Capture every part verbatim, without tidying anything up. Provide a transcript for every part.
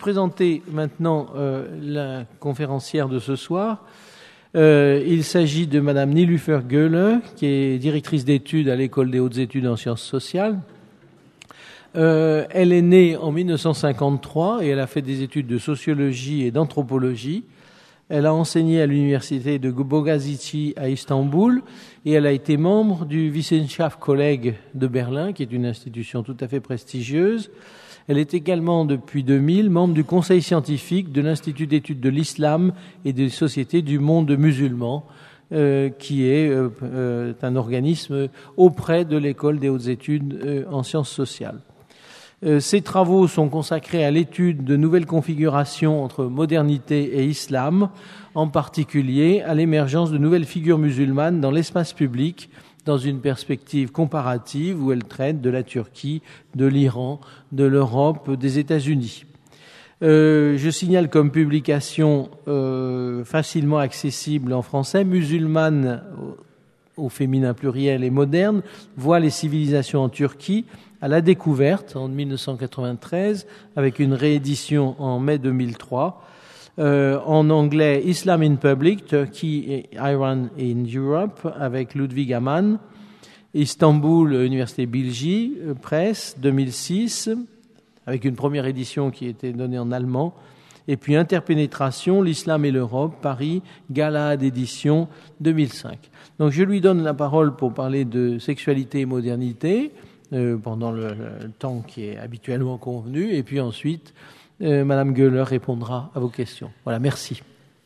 présenter maintenant euh, la conférencière de ce soir. Euh, il s'agit de Madame Nilufer Göhle, qui est directrice d'études à l'École des hautes études en sciences sociales. Euh, elle est née en mille neuf cent cinquante-trois et elle a fait des études de sociologie et d'anthropologie. Elle a enseigné à l'université de Bogazici à Istanbul et elle a été membre du Wissenschaftskolleg de Berlin, qui est une institution tout à fait prestigieuse. Elle est également, depuis deux mille, membre du conseil scientifique de l'Institut d'études de l'islam et des sociétés du monde musulman, euh, qui est euh, euh, un organisme auprès de l'École des hautes études euh, en sciences sociales. Euh, ses travaux sont consacrés à l'étude de nouvelles configurations entre modernité et islam, en particulier à l'émergence de nouvelles figures musulmanes dans l'espace public, dans une perspective comparative où elle traite de la Turquie, de l'Iran, de l'Europe, des États-Unis. Euh, je signale comme publication euh, facilement accessible en français, Musulmanes au féminin pluriel et moderne, voient les civilisations en Turquie à la découverte en mille neuf cent quatre-vingt-treize, avec une réédition en mai deux mille trois. Euh, en anglais, Islam in Public, Turkey and Iran in Europe, avec Ludwig Amann. Istanbul, Université Bilgi, Presse, deux mille six, avec une première édition qui était donnée en allemand. Et puis Interpénétration, l'Islam et l'Europe, Paris, Galahad édition, deux mille cinq. Donc je lui donne la parole pour parler de sexualité et modernité, euh, pendant le, le temps qui est habituellement convenu, et puis ensuite, Euh, Madame Göhle répondra à vos questions. Voilà, merci.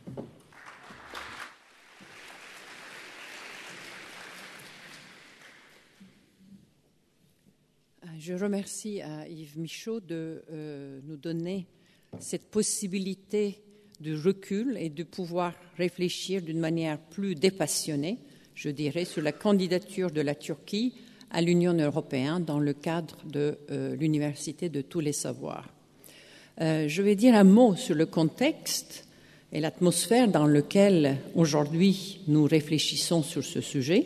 Je remercie à Yves Michaud de euh, nous donner cette possibilité de recul et de pouvoir réfléchir d'une manière plus dépassionnée, je dirais, sur la candidature de la Turquie à l'Union européenne dans le cadre de euh, l'Université de tous les savoirs. Euh, je vais dire un mot sur le contexte et l'atmosphère dans lequel aujourd'hui nous réfléchissons sur ce sujet,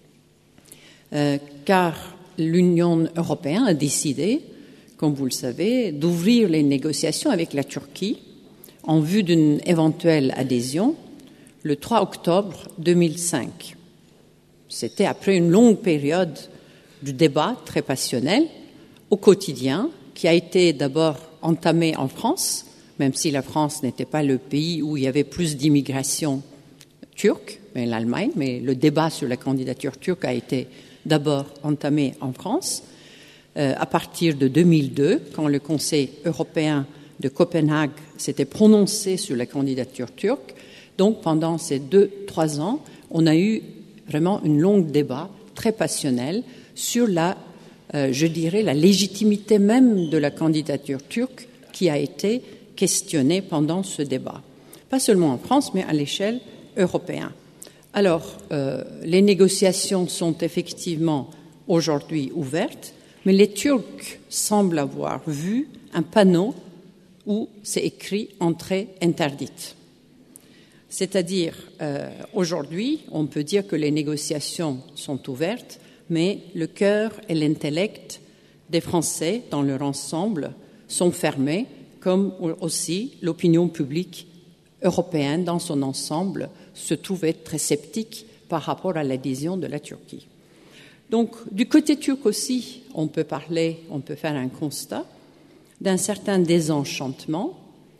euh, car l'Union européenne a décidé, comme vous le savez, d'ouvrir les négociations avec la Turquie en vue d'une éventuelle adhésion le trois octobre deux mille cinq. C'était après une longue période de débat très passionnel au quotidien, qui a été d'abord entamé en France, même si la France n'était pas le pays où il y avait plus d'immigration turque, mais l'Allemagne, mais le débat sur la candidature turque a été d'abord entamé en France, euh, à partir de deux mille deux, quand le Conseil européen de Copenhague s'était prononcé sur la candidature turque. Donc pendant ces deux, trois ans, on a eu vraiment un long débat très passionnel sur la Euh, je dirais, la légitimité même de la candidature turque qui a été questionnée pendant ce débat. Pas seulement en France, mais à l'échelle européenne. Alors, euh, les négociations sont effectivement aujourd'hui ouvertes, mais les Turcs semblent avoir vu un panneau où c'est écrit « Entrée interdite ». C'est-à-dire, euh, aujourd'hui, on peut dire que les négociations sont ouvertes, mais le cœur et l'intellect des Français dans leur ensemble sont fermés, comme aussi l'opinion publique européenne dans son ensemble se trouvait très sceptique par rapport à l'adhésion de la Turquie. Donc, du côté turc aussi, on peut parler, on peut faire un constat d'un certain désenchantement,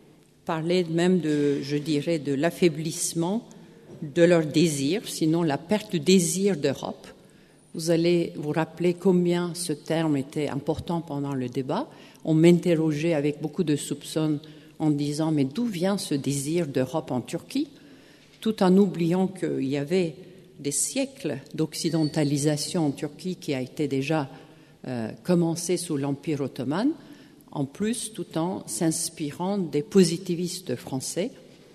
parler même de, je dirais, de l'affaiblissement de leur désir, sinon la perte du désir d'Europe. Vous allez vous rappeler combien ce terme était important pendant le débat. On m'interrogeait avec beaucoup de soupçons en disant « Mais d'où vient ce désir d'Europe en Turquie ?» tout en oubliant qu'il y avait des siècles d'occidentalisation en Turquie qui a été déjà euh, commencée sous l'Empire ottoman, en plus tout en s'inspirant des positivistes français,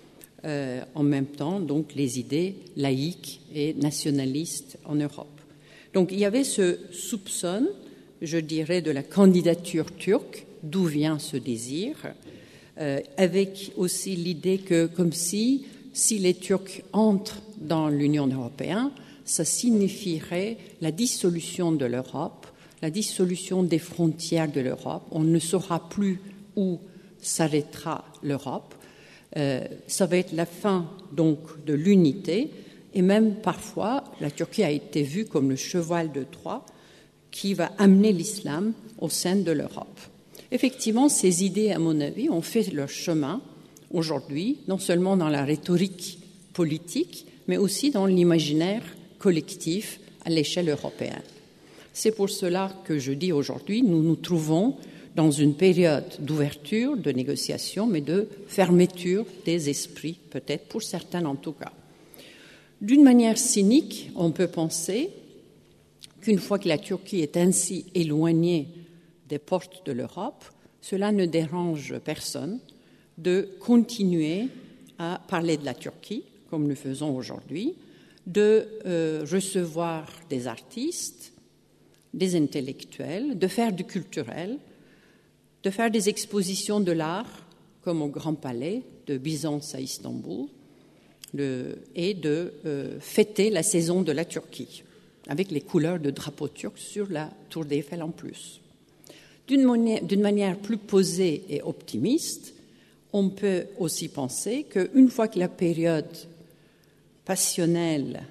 euh, en même temps donc les idées laïques et nationalistes en Europe. Donc il y avait ce soupçon, je dirais, de la candidature turque, d'où vient ce désir, euh, avec aussi l'idée que, comme si, si les Turcs entrent dans l'Union européenne, ça signifierait la dissolution de l'Europe, la dissolution des frontières de l'Europe. On ne saura plus où s'arrêtera l'Europe. Euh, ça va être la fin donc de l'unité, et même parfois la Turquie a été vue comme le cheval de Troie qui va amener l'islam au sein de l'Europe. Effectivement, ces idées, à mon avis, ont fait leur chemin aujourd'hui, non seulement dans la rhétorique politique, mais aussi dans l'imaginaire collectif à l'échelle européenne. C'est pour cela que je dis aujourd'hui, nous nous trouvons dans une période d'ouverture, de négociation, mais de fermeture des esprits, peut-être pour certains en tout cas. D'une manière cynique, on peut penser qu'une fois que la Turquie est ainsi éloignée des portes de l'Europe, cela ne dérange personne de continuer à parler de la Turquie, comme nous faisons aujourd'hui, de euh, recevoir des artistes, des intellectuels, de faire du culturel, de faire des expositions de l'art, comme au Grand Palais de Byzance à Istanbul, de, et de euh, fêter la saison de la Turquie, avec les couleurs de drapeau turc sur la tour d'Eiffel en plus. D'une manière, d'une manière plus posée et optimiste, on peut aussi penser qu'une fois que la période passionnelle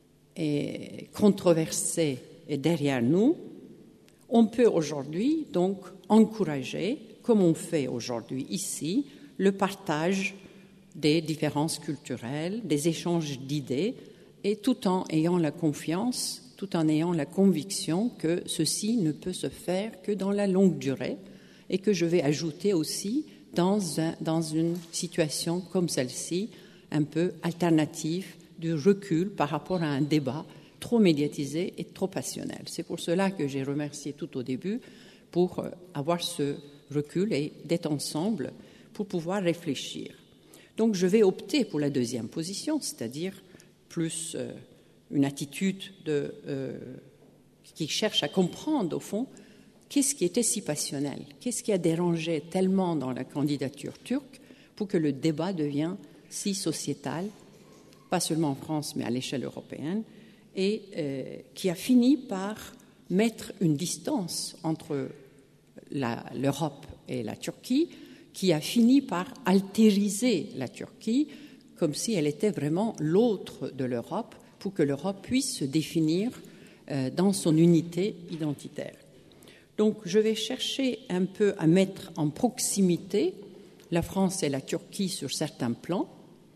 et controversée est derrière nous, on peut aujourd'hui donc encourager, comme on fait aujourd'hui ici, le partage des différences culturelles, des échanges d'idées, et tout en ayant la confiance, tout en ayant la conviction que ceci ne peut se faire que dans la longue durée, et que je vais ajouter aussi dans, un, dans une situation comme celle-ci, un peu alternative, de recul par rapport à un débat trop médiatisé et trop passionnel. C'est pour cela que j'ai remercié tout au début pour avoir ce recul et d'être ensemble pour pouvoir réfléchir. Donc je vais opter pour la deuxième position, c'est-à-dire plus euh, une attitude de, euh, qui cherche à comprendre au fond qu'est-ce qui était si passionnel, qu'est-ce qui a dérangé tellement dans la candidature turque pour que le débat devienne si sociétal, pas seulement en France mais à l'échelle européenne, et euh, qui a fini par mettre une distance entre la, l'Europe et la Turquie, qui a fini par altériser la Turquie comme si elle était vraiment l'autre de l'Europe, pour que l'Europe puisse se définir euh, dans son unité identitaire. Donc je vais chercher un peu à mettre en proximité la France et la Turquie sur certains plans,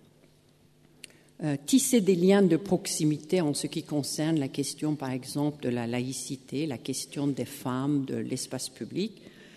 euh, tisser des liens de proximité en ce qui concerne la question, par exemple, de la laïcité, la question des femmes, de l'espace public,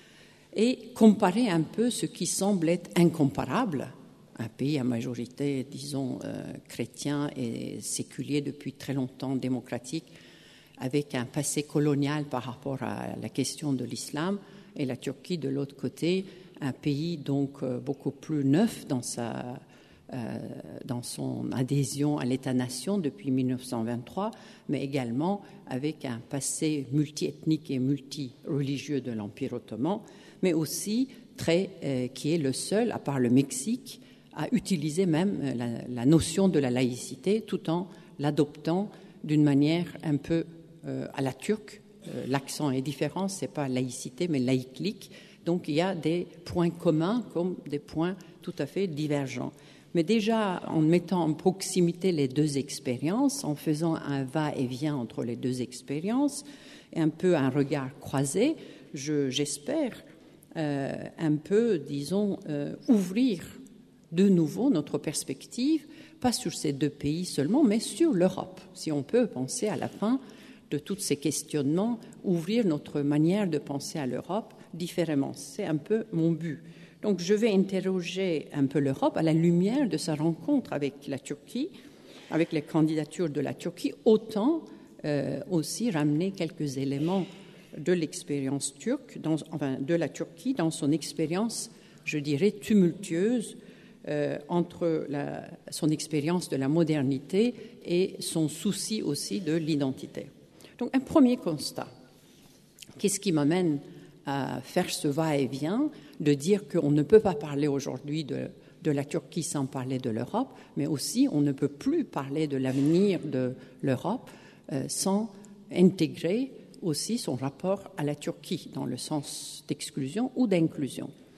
et comparer un peu ce qui semble être incomparable, un pays à majorité, disons, euh, chrétien et séculier depuis très longtemps, démocratique, avec un passé colonial par rapport à la question de l'islam, et la Turquie de l'autre côté, un pays donc euh, beaucoup plus neuf dans sa Euh, dans son adhésion à l'État-nation depuis mille neuf cent vingt-trois, mais également avec un passé multiethnique et multireligieux de l'Empire ottoman, mais aussi très, euh, qui est le seul, à part le Mexique, à utiliser même la, la notion de la laïcité tout en l'adoptant d'une manière un peu euh, à la turque. Euh, l'accent est différent, c'est pas laïcité, mais laïclique. Donc il y a des points communs comme des points tout à fait divergents. Mais déjà, en mettant en proximité les deux expériences, en faisant un va-et-vient entre les deux expériences, et un peu un regard croisé, je, j'espère euh, un peu, disons, euh, ouvrir de nouveau notre perspective, pas sur ces deux pays seulement, mais sur l'Europe. Si on peut penser à la fin de tous ces questionnements, ouvrir notre manière de penser à l'Europe différemment. C'est un peu mon but. Donc je vais interroger un peu l'Europe à la lumière de sa rencontre avec la Turquie, avec les candidatures de la Turquie, autant euh, aussi ramener quelques éléments de l'expérience turque, dans, enfin de la Turquie dans son expérience, je dirais, tumultueuse euh, entre la, son expérience de la modernité et son souci aussi de l'identité. Donc un premier constat. Qu'est-ce qui m'amène à faire ce va-et-vient, de dire qu'on ne peut pas parler aujourd'hui de, de la Turquie sans parler de l'Europe, mais aussi on ne peut plus parler de l'avenir de l'Europe euh, sans intégrer aussi son rapport à la Turquie, dans le sens d'exclusion ou d'inclusion.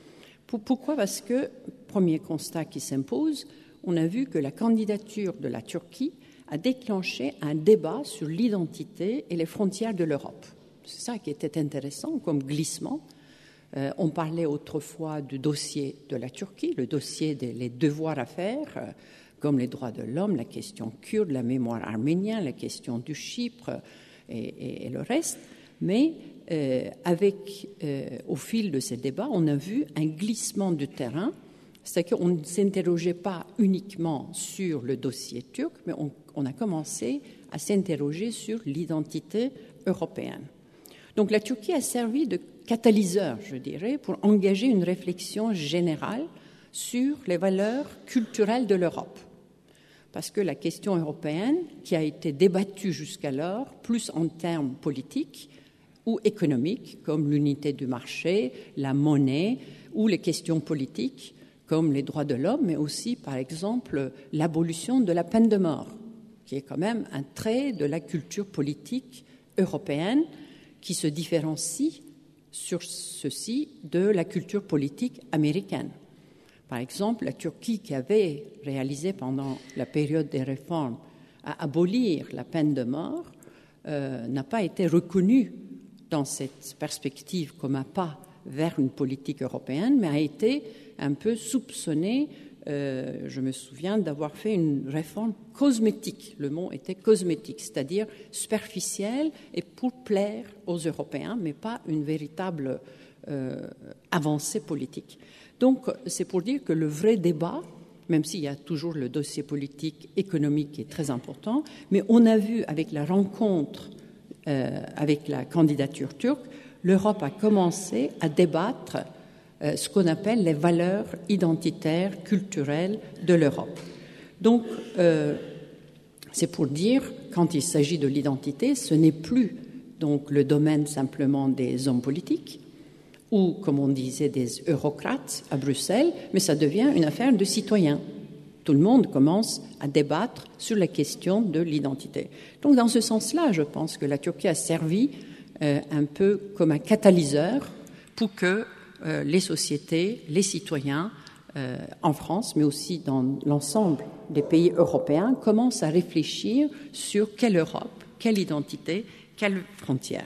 Pourquoi ? Parce que, premier constat qui s'impose, on a vu que la candidature de la Turquie a déclenché un débat sur l'identité et les frontières de l'Europe. C'est ça qui était intéressant comme glissement. Euh, on parlait autrefois du dossier de la Turquie, le dossier des les devoirs à faire, euh, comme les droits de l'homme, la question kurde, la mémoire arménienne, la question du Chypre et, et, et le reste. Mais euh, avec, euh, au fil de ces débats, on a vu un glissement du terrain, c'est-à-dire qu'on ne s'interrogeait pas uniquement sur le dossier turc, mais on, on a commencé à s'interroger sur l'identité européenne. Donc la Turquie a servi de catalyseur, je dirais, pour engager une réflexion générale sur les valeurs culturelles de l'Europe. Parce que la question européenne, qui a été débattue jusqu'alors, plus en termes politiques ou économiques, comme l'unité du marché, la monnaie, ou les questions politiques, comme les droits de l'homme, mais aussi, par exemple, l'abolition de la peine de mort, qui est quand même un trait de la culture politique européenne, qui se différencie sur ceci de la culture politique américaine. Par exemple, la Turquie, qui avait réalisé pendant la période des réformes à abolir la peine de mort, euh, n'a pas été reconnue dans cette perspective comme un pas vers une politique européenne, mais a été un peu soupçonnée. Euh, je me souviens d'avoir fait une réforme cosmétique. Le mot était cosmétique, c'est-à-dire superficielle et pour plaire aux Européens, mais pas une véritable euh, avancée politique. Donc, c'est pour dire que le vrai débat, même s'il y a toujours le dossier politique, économique qui est très important, mais on a vu avec la rencontre, euh, avec la candidature turque, l'Europe a commencé à débattre Euh, ce qu'on appelle les valeurs identitaires, culturelles de l'Europe. Donc, euh, c'est pour dire, quand il s'agit de l'identité, ce n'est plus donc le domaine simplement des hommes politiques ou, comme on disait, des eurocrates à Bruxelles, mais ça devient une affaire de citoyens. Tout le monde commence à débattre sur la question de l'identité. Donc, dans ce sens-là, je pense que la Turquie a servi euh, un peu comme un catalyseur pour que Euh, les sociétés, les citoyens euh, en France, mais aussi dans l'ensemble des pays européens, commencent à réfléchir sur quelle Europe, quelle identité, quelle frontière.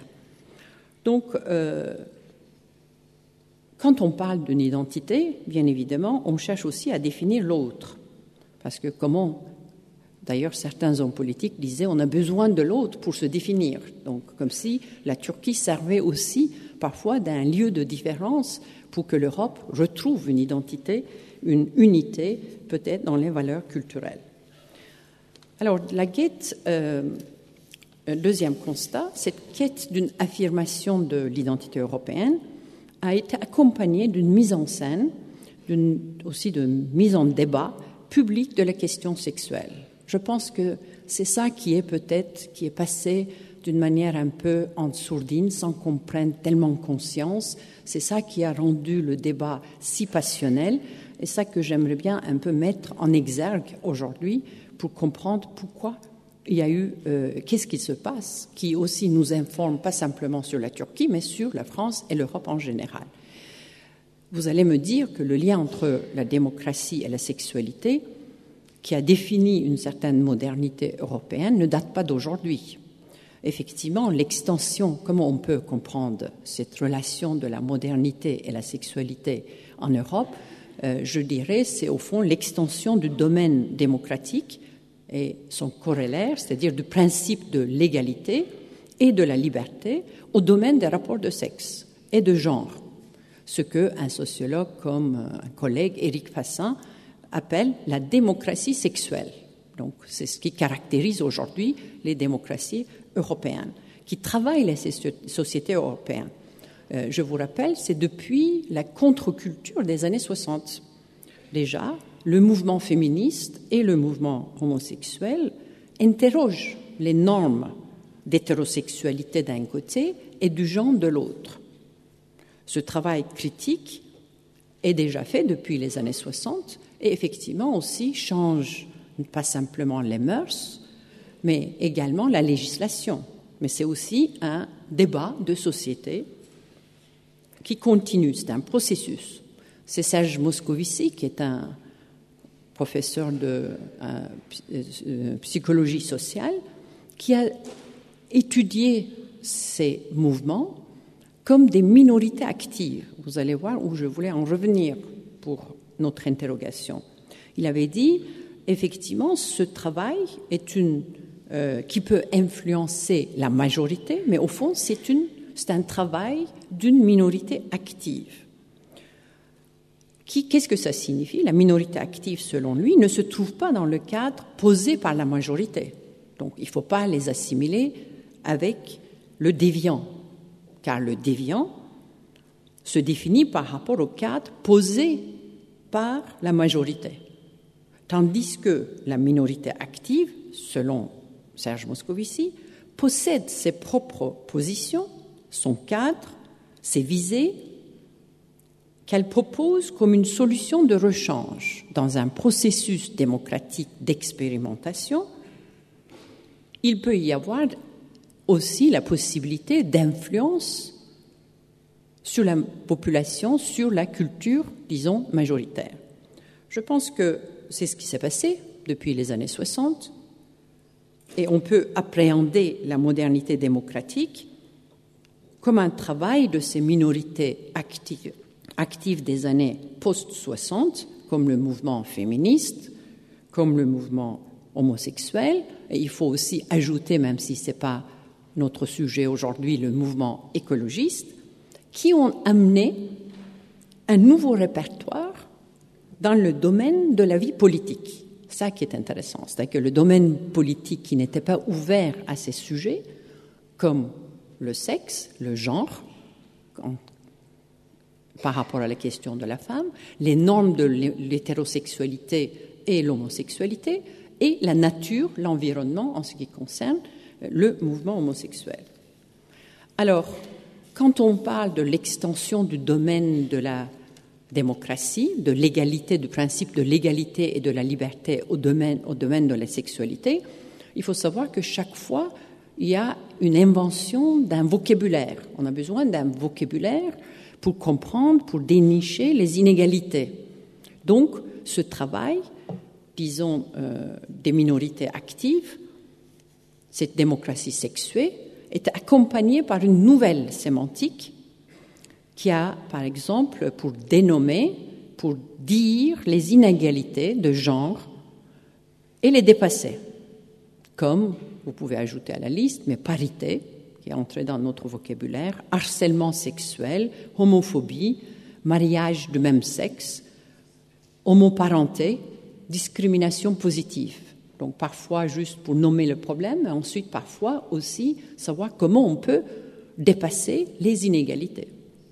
Donc, euh, quand on parle d'une identité, bien évidemment, on cherche aussi à définir l'autre. Parce que comment, d'ailleurs, certains hommes politiques disaient on a besoin de l'autre pour se définir. Donc, comme si la Turquie servait aussi parfois d'un lieu de différence pour que l'Europe retrouve une identité, une unité, peut-être dans les valeurs culturelles. Alors, la quête, euh, deuxième constat, cette quête d'une affirmation de l'identité européenne a été accompagnée d'une mise en scène, d'une, aussi d'une mise en débat public de la question sexuelle. Je pense que c'est ça qui est peut-être, qui est passé d'une manière un peu en sourdine, sans qu'on prenne tellement conscience. C'est ça qui a rendu le débat si passionnel, et ça que j'aimerais bien un peu mettre en exergue aujourd'hui pour comprendre pourquoi il y a eu, euh, qu'est-ce qui se passe, qui aussi nous informe pas simplement sur la Turquie, mais sur la France et l'Europe en général. Vous allez me dire que le lien entre la démocratie et la sexualité, qui a défini une certaine modernité européenne, ne date pas d'aujourd'hui. Effectivement, l'extension, comment on peut comprendre cette relation de la modernité et la sexualité en Europe, euh, je dirais, c'est au fond l'extension du domaine démocratique et son corollaire, c'est-à-dire du principe de l'égalité et de la liberté au domaine des rapports de sexe et de genre, ce qu'un sociologue comme un collègue, Éric Fassin, appelle la démocratie sexuelle. Donc, c'est ce qui caractérise aujourd'hui les démocraties européennes, qui travaillent les sociétés européennes. Euh, je vous rappelle, c'est depuis la contre-culture des années soixante. Déjà, le mouvement féministe et le mouvement homosexuel interrogent les normes d'hétérosexualité d'un côté et du genre de l'autre. Ce travail critique est déjà fait depuis les années soixante et effectivement aussi change pas simplement les mœurs, mais également la législation. Mais c'est aussi un débat de société qui continue, c'est un processus. c'est Serge Moscovici, qui est un professeur de euh, psychologie sociale, qui a étudié ces mouvements comme des minorités actives. Vous allez voir où je voulais en revenir pour notre interrogation. Il avait dit, effectivement, ce travail est une, euh, qui peut influencer la majorité, mais au fond, c'est, une, c'est un travail d'une minorité active. Qui, qu'est-ce que ça signifie? La minorité active, selon lui, ne se trouve pas dans le cadre posé par la majorité. Donc, il ne faut pas les assimiler avec le déviant, car le déviant se définit par rapport au cadre posé par la majorité. Tandis que la minorité active, selon Serge Moscovici, possède ses propres positions, son cadre, ses visées, qu'elle propose comme une solution de rechange dans un processus démocratique d'expérimentation. Il peut y avoir aussi la possibilité d'influence sur la population, sur la culture, disons, majoritaire. Je pense que c'est ce qui s'est passé depuis les années soixante, et on peut appréhender la modernité démocratique comme un travail de ces minorités actives, actives des années post-soixante, comme le mouvement féministe, comme le mouvement homosexuel, et il faut aussi ajouter, même si ce n'est pas notre sujet aujourd'hui, le mouvement écologiste, qui ont amené un nouveau répertoire dans le domaine de la vie politique. C'est ça qui est intéressant, c'est-à-dire que le domaine politique qui n'était pas ouvert à ces sujets, comme le sexe, le genre, en, par rapport à la question de la femme, les normes de l'hétérosexualité et l'homosexualité, et la nature, l'environnement en ce qui concerne le mouvement homosexuel. Alors, quand on parle de l'extension du domaine de la démocratie, de l'égalité, du principe de l'égalité et de la liberté au domaine, au domaine de la sexualité, il faut savoir que chaque fois, il y a une invention d'un vocabulaire. On a besoin d'un vocabulaire pour comprendre, pour dénicher les inégalités. Donc, ce travail, disons, euh, des minorités actives, cette démocratie sexuée, est accompagnée par une nouvelle sémantique qui a, par exemple, pour dénommer, pour dire les inégalités de genre et les dépasser, comme, vous pouvez ajouter à la liste, mais parité, qui est entrée dans notre vocabulaire, harcèlement sexuel, homophobie, mariage de même sexe, homoparenté, discrimination positive. Donc parfois juste pour nommer le problème, mais ensuite parfois aussi savoir comment on peut dépasser les inégalités.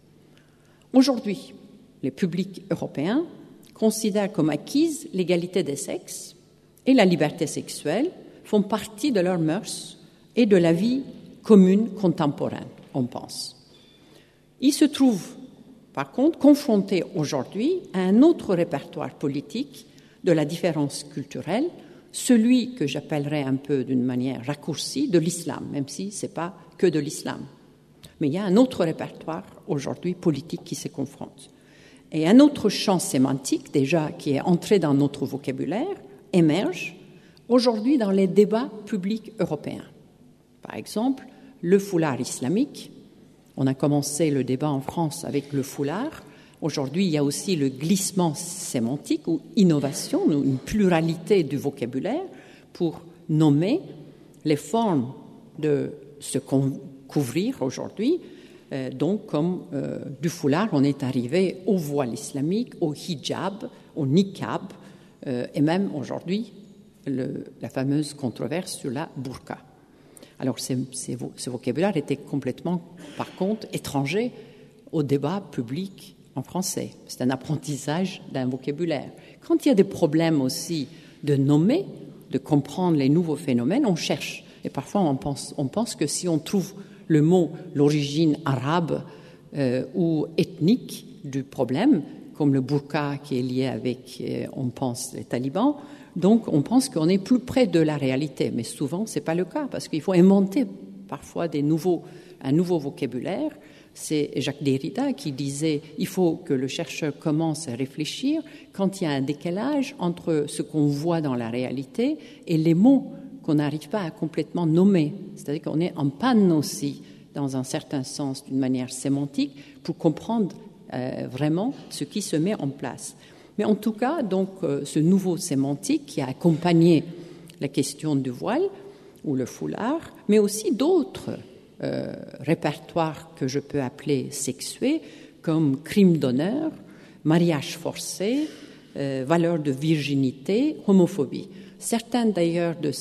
Aujourd'hui, les publics européens considèrent comme acquise l'égalité des sexes et la liberté sexuelle font partie de leurs mœurs et de la vie commune contemporaine, on pense. Ils se trouvent, par contre, confrontés aujourd'hui à un autre répertoire politique de la différence culturelle, celui que j'appellerais un peu d'une manière raccourcie de l'islam, même si ce n'est pas que de l'islam. Mais il y a un autre répertoire aujourd'hui politique qui se confronte. Et un autre champ sémantique, déjà, qui est entré dans notre vocabulaire, émerge aujourd'hui dans les débats publics européens. Par exemple, le foulard islamique. On a commencé le débat en France avec le foulard. Aujourd'hui, il y a aussi le glissement sémantique ou innovation, une pluralité du vocabulaire pour nommer les formes de se couvrir aujourd'hui. Euh, donc, comme euh, du foulard, on est arrivé au voile islamique, au hijab, au niqab, euh, et même aujourd'hui, le, la fameuse controverse sur la burqa. Alors, ces, ces, ce vocabulaire était complètement, par contre, étranger au débat public en français. C'est un apprentissage d'un vocabulaire. Quand il y a des problèmes aussi de nommer, de comprendre les nouveaux phénomènes, on cherche. Et parfois, on pense, on pense que si on trouve le mot, l'origine arabe euh, ou ethnique du problème, comme le burqa qui est lié avec, euh, on pense, les talibans, donc on pense qu'on est plus près de la réalité. Mais souvent, ce n'est pas le cas, parce qu'il faut inventer parfois des nouveaux, un nouveau vocabulaire. C'est Jacques Derrida qui disait il faut que le chercheur commence à réfléchir quand il y a un décalage entre ce qu'on voit dans la réalité et les mots qu'on n'arrive pas à complètement nommer. C'est-à-dire qu'on est en panne aussi, dans un certain sens, d'une manière sémantique, pour comprendre euh, vraiment ce qui se met en place. Mais en tout cas, donc, euh, ce nouveau sémantique qui a accompagné la question du voile ou le foulard, mais aussi d'autres euh, répertoires que je peux appeler sexués, comme crime d'honneur, mariage forcé, euh, valeur de virginité, homophobie. Certains d'ailleurs de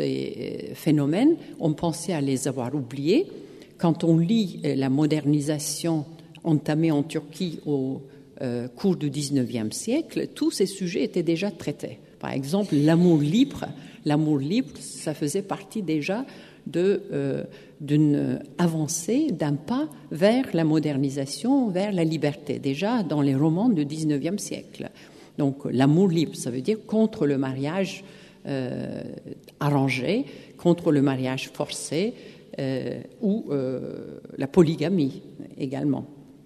ces phénomènes, on pensait à les avoir oubliés. Quand on lit la modernisation entamée en Turquie au euh, cours du dix-neuvième siècle, tous ces sujets étaient déjà traités. Par exemple, l'amour libre, l'amour libre, ça faisait partie déjà de, euh, d'une avancée, d'un pas vers la modernisation, vers la liberté, déjà dans les romans du dix-neuvième siècle. Donc l'amour libre, ça veut dire contre le mariage euh, arrangé, contre le mariage forcé euh, ou euh, la polygamie également.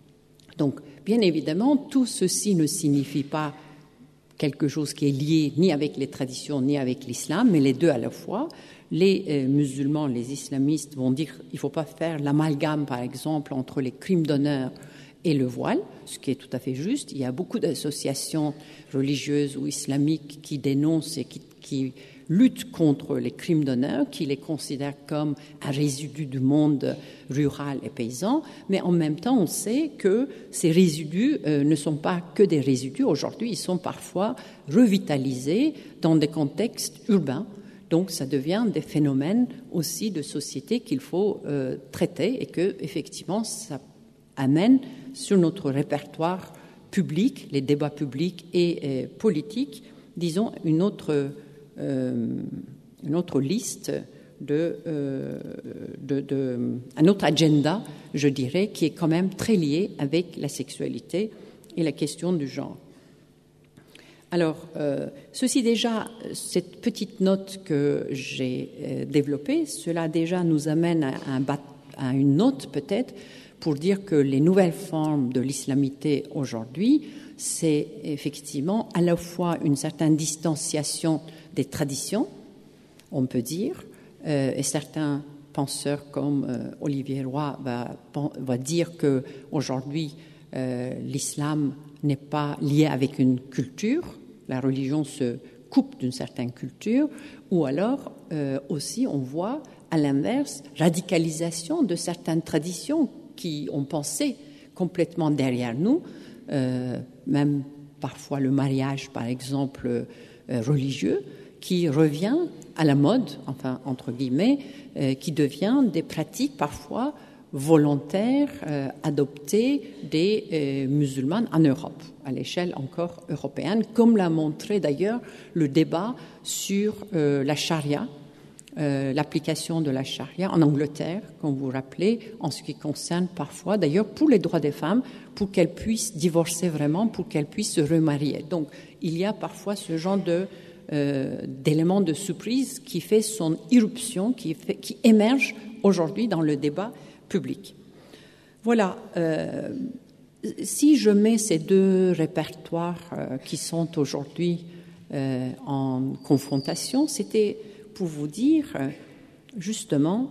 Donc, bien évidemment, tout ceci ne signifie pas quelque chose qui est lié ni avec les traditions ni avec l'islam, mais les deux à la fois. Les euh, musulmans, les islamistes vont dire qu'il ne faut pas faire l'amalgame, par exemple, entre les crimes d'honneur et le voile, ce qui est tout à fait juste. Il y a beaucoup d'associations religieuses ou islamiques qui dénoncent et qui, qui luttent contre les crimes d'honneur, qui les considèrent comme un résidu du monde rural et paysan, mais en même temps, on sait que ces résidus euh, ne sont pas que des résidus. Aujourd'hui, ils sont parfois revitalisés dans des contextes urbains. Donc, ça devient des phénomènes aussi de société qu'il faut euh, traiter et que, effectivement, ça amène sur notre répertoire public, les débats publics et euh, politiques, disons, une autre, euh, une autre liste, de, euh, de, de, un autre agenda, je dirais, qui est quand même très lié avec la sexualité et la question du genre. Alors, euh, ceci déjà, cette petite note que j'ai euh, développée, cela déjà nous amène à, un bat, à une note peut-être pour dire que les nouvelles formes de l'islamité aujourd'hui, c'est effectivement à la fois une certaine distanciation des traditions, on peut dire, euh, et certains penseurs comme euh, Olivier Roy va, va dire qu'aujourd'hui, euh, l'islam n'est pas lié avec une culture, la religion se coupe d'une certaine culture, ou alors euh, aussi on voit à l'inverse radicalisation de certaines traditions qui ont pensé complètement derrière nous, euh, même parfois le mariage par exemple euh, religieux, qui revient à la mode, enfin entre guillemets, euh, qui devient des pratiques parfois volontaires euh, adoptées des euh, musulmanes en Europe, à l'échelle encore européenne, comme l'a montré d'ailleurs le débat sur euh, la charia, euh, l'application de la charia en Angleterre, comme vous vous rappelez, en ce qui concerne parfois, d'ailleurs pour les droits des femmes, pour qu'elles puissent divorcer vraiment, pour qu'elles puissent se remarier. Donc il y a parfois ce genre de Euh, d'éléments de surprise qui fait son irruption, qui, fait, qui émerge aujourd'hui dans le débat public. Voilà. Euh, si je mets ces deux répertoires euh, qui sont aujourd'hui euh, en confrontation, c'était pour vous dire euh, justement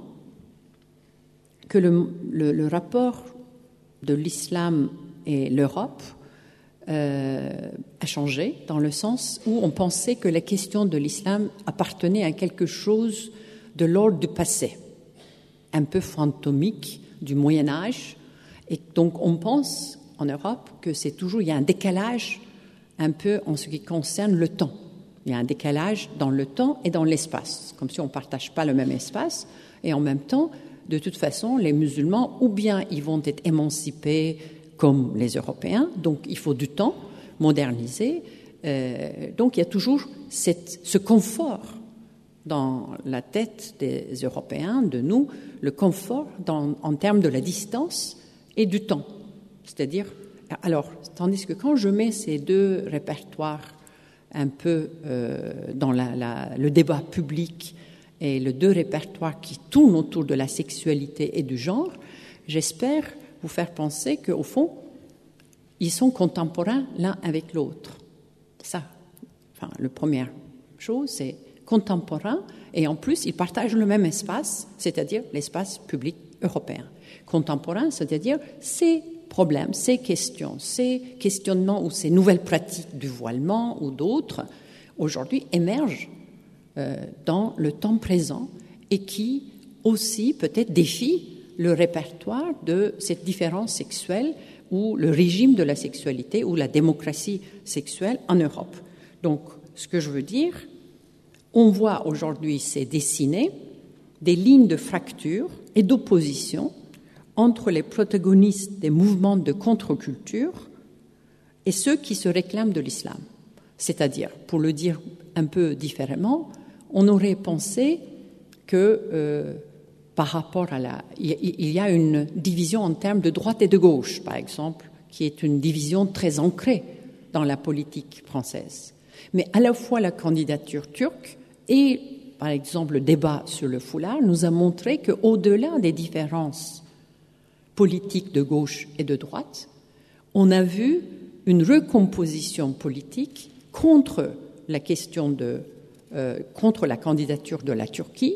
que le, le, le rapport de l'islam et l'Europe Euh, a changé dans le sens où on pensait que la question de l'islam appartenait à quelque chose de l'ordre du passé, un peu fantomique du Moyen Âge, et donc on pense en Europe que c'est toujours, il y a un décalage un peu en ce qui concerne le temps. Il y a un décalage dans le temps et dans l'espace, comme si on ne partage pas le même espace, et en même temps, de toute façon, les musulmans, ou bien ils vont être émancipés comme les Européens, donc il faut du temps, moderniser. Euh, donc il y a toujours cette, ce confort dans la tête des Européens, de nous, le confort dans, en termes de la distance et du temps. C'est-à-dire, alors, tandis que quand je mets ces deux répertoires un peu euh, dans la, la, le débat public et les deux répertoires qui tournent autour de la sexualité et du genre, j'espère vous faire penser qu'au fond, ils sont contemporains l'un avec l'autre. Ça, enfin, la première chose, c'est contemporains, et en plus, ils partagent le même espace, c'est-à-dire l'espace public européen. Contemporains, c'est-à-dire ces problèmes, ces questions, ces questionnements ou ces nouvelles pratiques du voilement ou d'autres, aujourd'hui émergent euh, dans le temps présent et qui aussi peut-être défient le répertoire de cette différence sexuelle ou le régime de la sexualité ou la démocratie sexuelle en Europe. Donc, ce que je veux dire, on voit aujourd'hui se dessiner des lignes de fracture et d'opposition entre les protagonistes des mouvements de contre-culture et ceux qui se réclament de l'islam. C'est-à-dire, pour le dire un peu différemment, on aurait pensé que euh, par rapport à la... Il y a une division en termes de droite et de gauche, par exemple, qui est une division très ancrée dans la politique française. Mais à la fois la candidature turque et, par exemple, le débat sur le foulard nous a montré qu'au-delà des différences politiques de gauche et de droite, on a vu une recomposition politique contre la question de, euh, contre la candidature de la Turquie,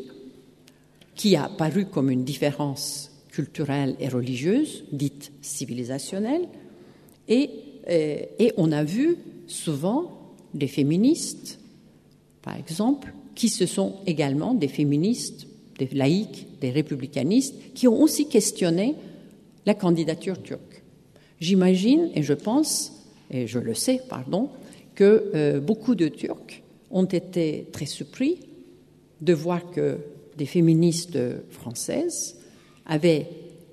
qui a paru comme une différence culturelle et religieuse, dite civilisationnelle, et, euh, et on a vu souvent des féministes, par exemple, qui se sont également des féministes, des laïcs, des républicanistes, qui ont aussi questionné la candidature turque. J'imagine, et je pense, et je le sais, pardon, que euh, beaucoup de Turcs ont été très surpris de voir que des féministes françaises avaient,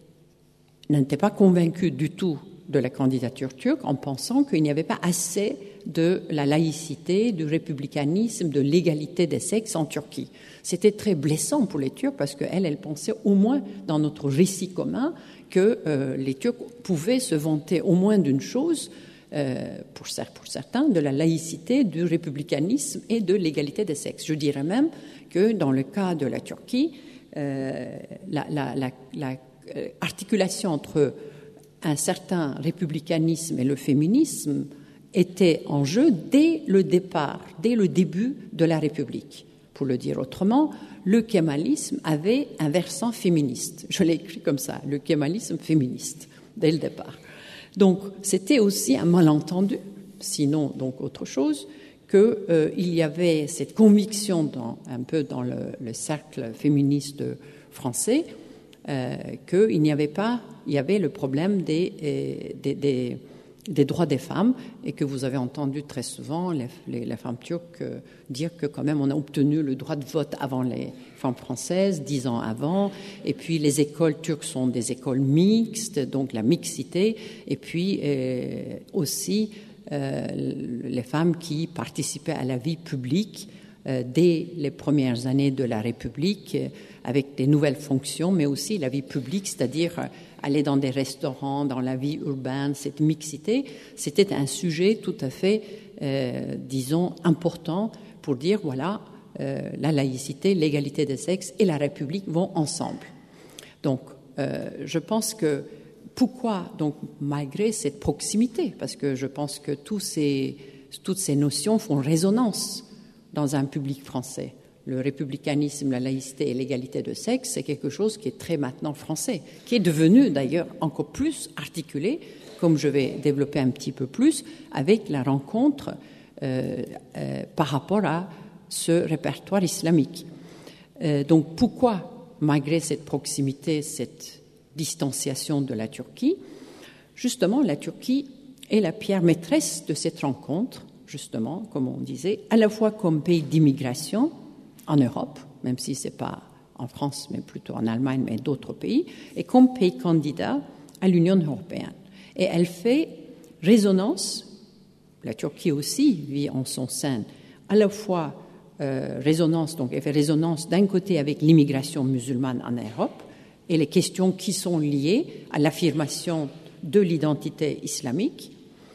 n'étaient pas convaincues du tout de la candidature turque en pensant qu'il n'y avait pas assez de la laïcité, du républicanisme, de l'égalité des sexes en Turquie. C'était très blessant pour les Turcs parce qu'elles, elles pensaient au moins dans notre récit commun que euh, les Turcs pouvaient se vanter au moins d'une chose, euh, pour, pour certains, de la laïcité, du républicanisme et de l'égalité des sexes. Je dirais même que dans le cas de la Turquie, euh, la, la, la, la euh, articulation entre un certain républicanisme et le féminisme était en jeu dès le départ, dès le début de la République. Pour le dire autrement, le kémalisme avait un versant féministe. Je l'ai écrit comme ça, le kémalisme féministe, dès le départ. Donc, c'était aussi un malentendu, sinon donc autre chose, qu'il euh, y avait cette conviction dans, un peu dans le, le cercle féministe français euh, qu'il n'y avait pas, il y avait le problème des, des, des, des droits des femmes et que vous avez entendu très souvent les, les, les femmes turques euh, dire que quand même on a obtenu le droit de vote avant les femmes françaises, dix ans avant, et puis les écoles turques sont des écoles mixtes, donc la mixité, et puis euh, aussi euh, les femmes qui participaient à la vie publique euh, dès les premières années de la République, euh, avec des nouvelles fonctions, mais aussi la vie publique, c'est-à-dire euh, aller dans des restaurants, dans la vie urbaine, cette mixité, c'était un sujet tout à fait, euh, disons, important pour dire, voilà, euh, la laïcité, l'égalité des sexes et la République vont ensemble. Donc, euh, je pense que pourquoi, donc, malgré cette proximité, parce que je pense que tous ces, toutes ces notions font résonance dans un public français. Le républicanisme, la laïcité et l'égalité de sexe, c'est quelque chose qui est très maintenant français, qui est devenu d'ailleurs encore plus articulé, comme je vais développer un petit peu plus, avec la rencontre euh, euh, par rapport à ce répertoire islamique. Euh, donc pourquoi, malgré cette proximité, cette distanciation de la Turquie, justement la Turquie est la pierre maîtresse de cette rencontre, justement, comme on disait, à la fois comme pays d'immigration en Europe, même si ce n'est pas en France, mais plutôt en Allemagne, mais d'autres pays, et comme pays candidat à l'Union européenne. Et elle fait résonance, la Turquie aussi vit en son sein, à la fois euh, résonance, donc elle fait résonance d'un côté avec l'immigration musulmane en Europe et les questions qui sont liées à l'affirmation de l'identité islamique.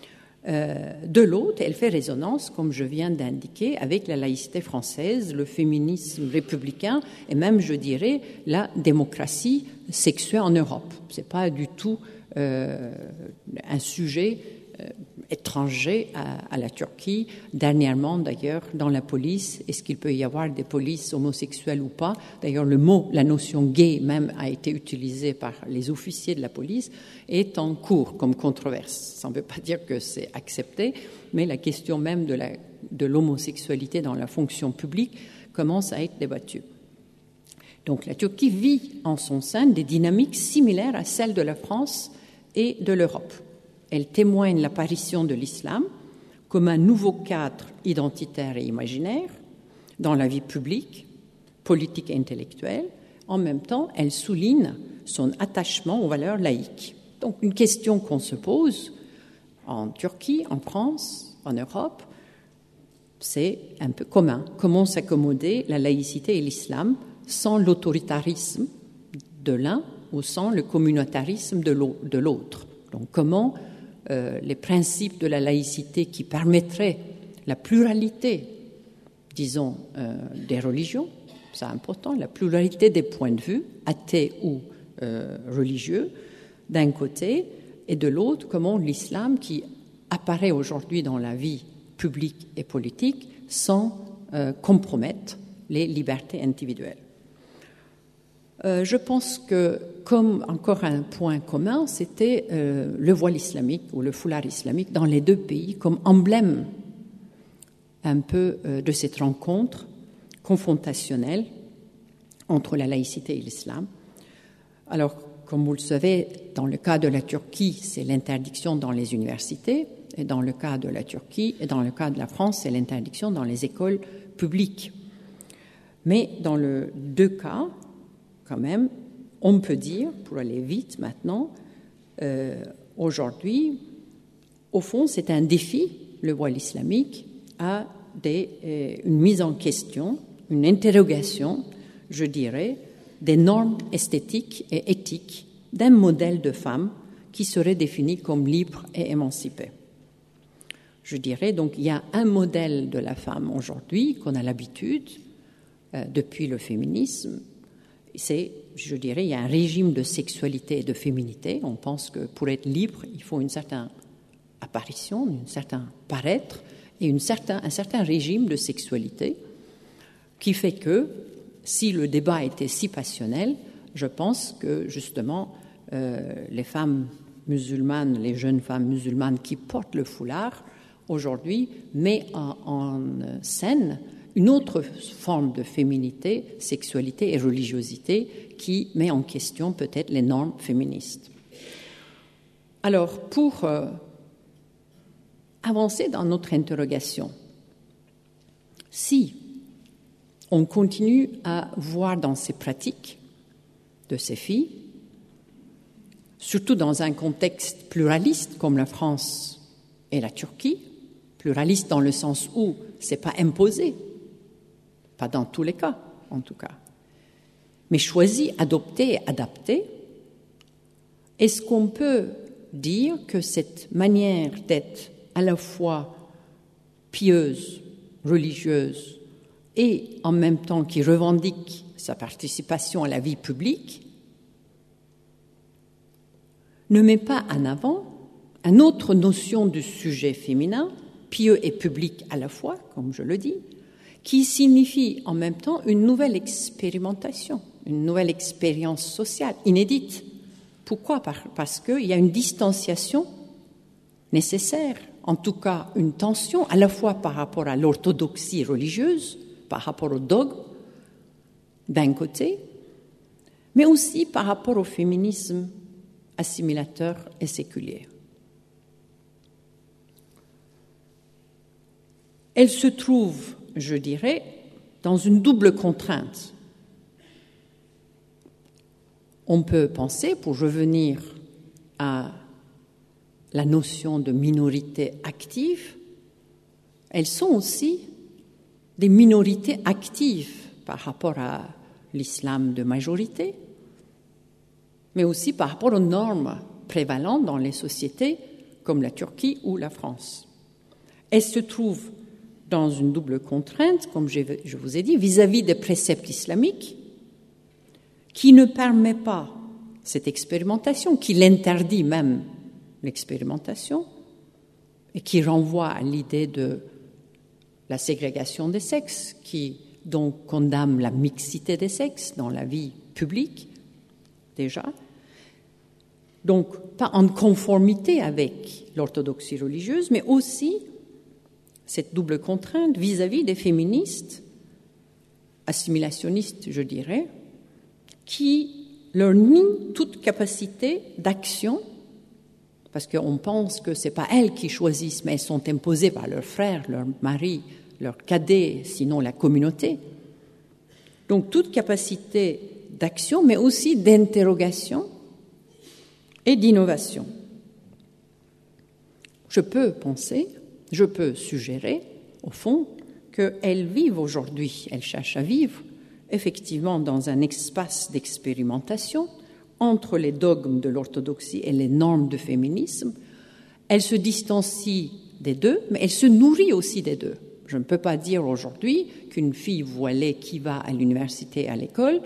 Euh, de l'autre, elle fait résonance, comme je viens d'indiquer, avec la laïcité française, le féminisme républicain et même, je dirais, la démocratie sexuelle en Europe. Ce n'est pas du tout euh, un sujet euh, étranger à, à la Turquie. Dernièrement, d'ailleurs, dans la police, est-ce qu'il peut y avoir des polices homosexuelles ou pas? D'ailleurs, le mot, la notion gay même a été utilisée par les officiers de la police, est en cours comme controverse. Ça ne veut pas dire que c'est accepté, mais la question même de, la, de l'homosexualité dans la fonction publique commence à être débattue. Donc la Turquie vit en son sein des dynamiques similaires à celles de la France et de l'Europe. Elle témoigne l'apparition de l'islam comme un nouveau cadre identitaire et imaginaire dans la vie publique, politique et intellectuelle. En même temps, elle souligne son attachement aux valeurs laïques. Donc une question qu'on se pose en Turquie, en France, en Europe, c'est un peu commun. Comment s'accommoder la laïcité et l'islam sans l'autoritarisme de l'un ou sans le communautarisme de l'autre. Donc comment euh, les principes de la laïcité qui permettraient la pluralité, disons, euh, des religions, c'est important, la pluralité des points de vue, athées ou euh, religieux, d'un côté, et de l'autre, comment l'islam qui apparaît aujourd'hui dans la vie publique et politique sans euh, compromettre les libertés individuelles. Euh, je pense que, comme encore un point commun, c'était euh, le voile islamique ou le foulard islamique dans les deux pays comme emblème un peu euh, de cette rencontre confrontationnelle entre la laïcité et l'islam. Alors, comme vous le savez, dans le cas de la Turquie, c'est l'interdiction dans les universités, et dans le cas de la Turquie, et dans le cas de la France, c'est l'interdiction dans les écoles publiques. Mais dans les deux cas, quand même, on peut dire, pour aller vite maintenant, euh, aujourd'hui, au fond, c'est un défi, le voile islamique, à des, euh, une mise en question, une interrogation, je dirais, des normes esthétiques et éthiques d'un modèle de femme qui serait défini comme libre et émancipé. Je dirais donc il y a un modèle de la femme aujourd'hui qu'on a l'habitude, euh, depuis le féminisme, c'est, je dirais, il y a un régime de sexualité et de féminité. On pense que pour être libre, il faut une certaine apparition, un certain paraître et une certain, un certain régime de sexualité qui fait que, si le débat était si passionnel, je pense que, justement, euh, les femmes musulmanes, les jeunes femmes musulmanes qui portent le foulard, aujourd'hui, mettent en, en scène une autre forme de féminité, sexualité et religiosité qui met en question peut-être les normes féministes. Alors, pour euh, avancer dans notre interrogation, si on continue à voir dans ces pratiques de ces filles, surtout dans un contexte pluraliste comme la France et la Turquie, pluraliste dans le sens où ce n'est pas imposé, pas dans tous les cas, en tout cas, mais choisi, adopté et adapté, est-ce qu'on peut dire que cette manière d'être à la fois pieuse, religieuse, et en même temps qui revendique sa participation à la vie publique, ne met pas en avant une autre notion du sujet féminin, pieux et public à la fois, comme je le dis, qui signifie en même temps une nouvelle expérimentation, une nouvelle expérience sociale inédite. Pourquoi ? Parce qu'il y a une distanciation nécessaire, en tout cas une tension à la fois par rapport à l'orthodoxie religieuse, par rapport au dogme d'un côté, mais aussi par rapport au féminisme assimilateur et séculier. Elle se trouve, je dirais, dans une double contrainte. On peut penser, pour revenir à la notion de minorité active, elles sont aussi des minorités actives par rapport à l'islam de majorité, mais aussi par rapport aux normes prévalentes dans les sociétés comme la Turquie ou la France. Elles se trouvent dans une double contrainte, comme je vous ai dit, vis-à-vis des préceptes islamiques, qui ne permet pas cette expérimentation, qui l'interdit même, l'expérimentation, et qui renvoie à l'idée de la ségrégation des sexes, qui donc condamne la mixité des sexes dans la vie publique, déjà. Donc, pas en conformité avec l'orthodoxie religieuse, mais aussi cette double contrainte vis-à-vis des féministes, assimilationnistes, je dirais, qui leur nient toute capacité d'action, parce qu'on pense que ce n'est pas elles qui choisissent, mais elles sont imposées par leurs frères, leurs maris, leurs cadets, sinon la communauté. Donc toute capacité d'action, mais aussi d'interrogation et d'innovation. Je peux penser, je peux suggérer, au fond, qu'elles vivent aujourd'hui, elles cherchent à vivre, effectivement, dans un espace d'expérimentation entre les dogmes de l'orthodoxie et les normes du féminisme. Elles se distancient des deux, mais elles se nourrissent aussi des deux. Je ne peux pas dire aujourd'hui qu'une fille voilée qui va à l'université, à l'école,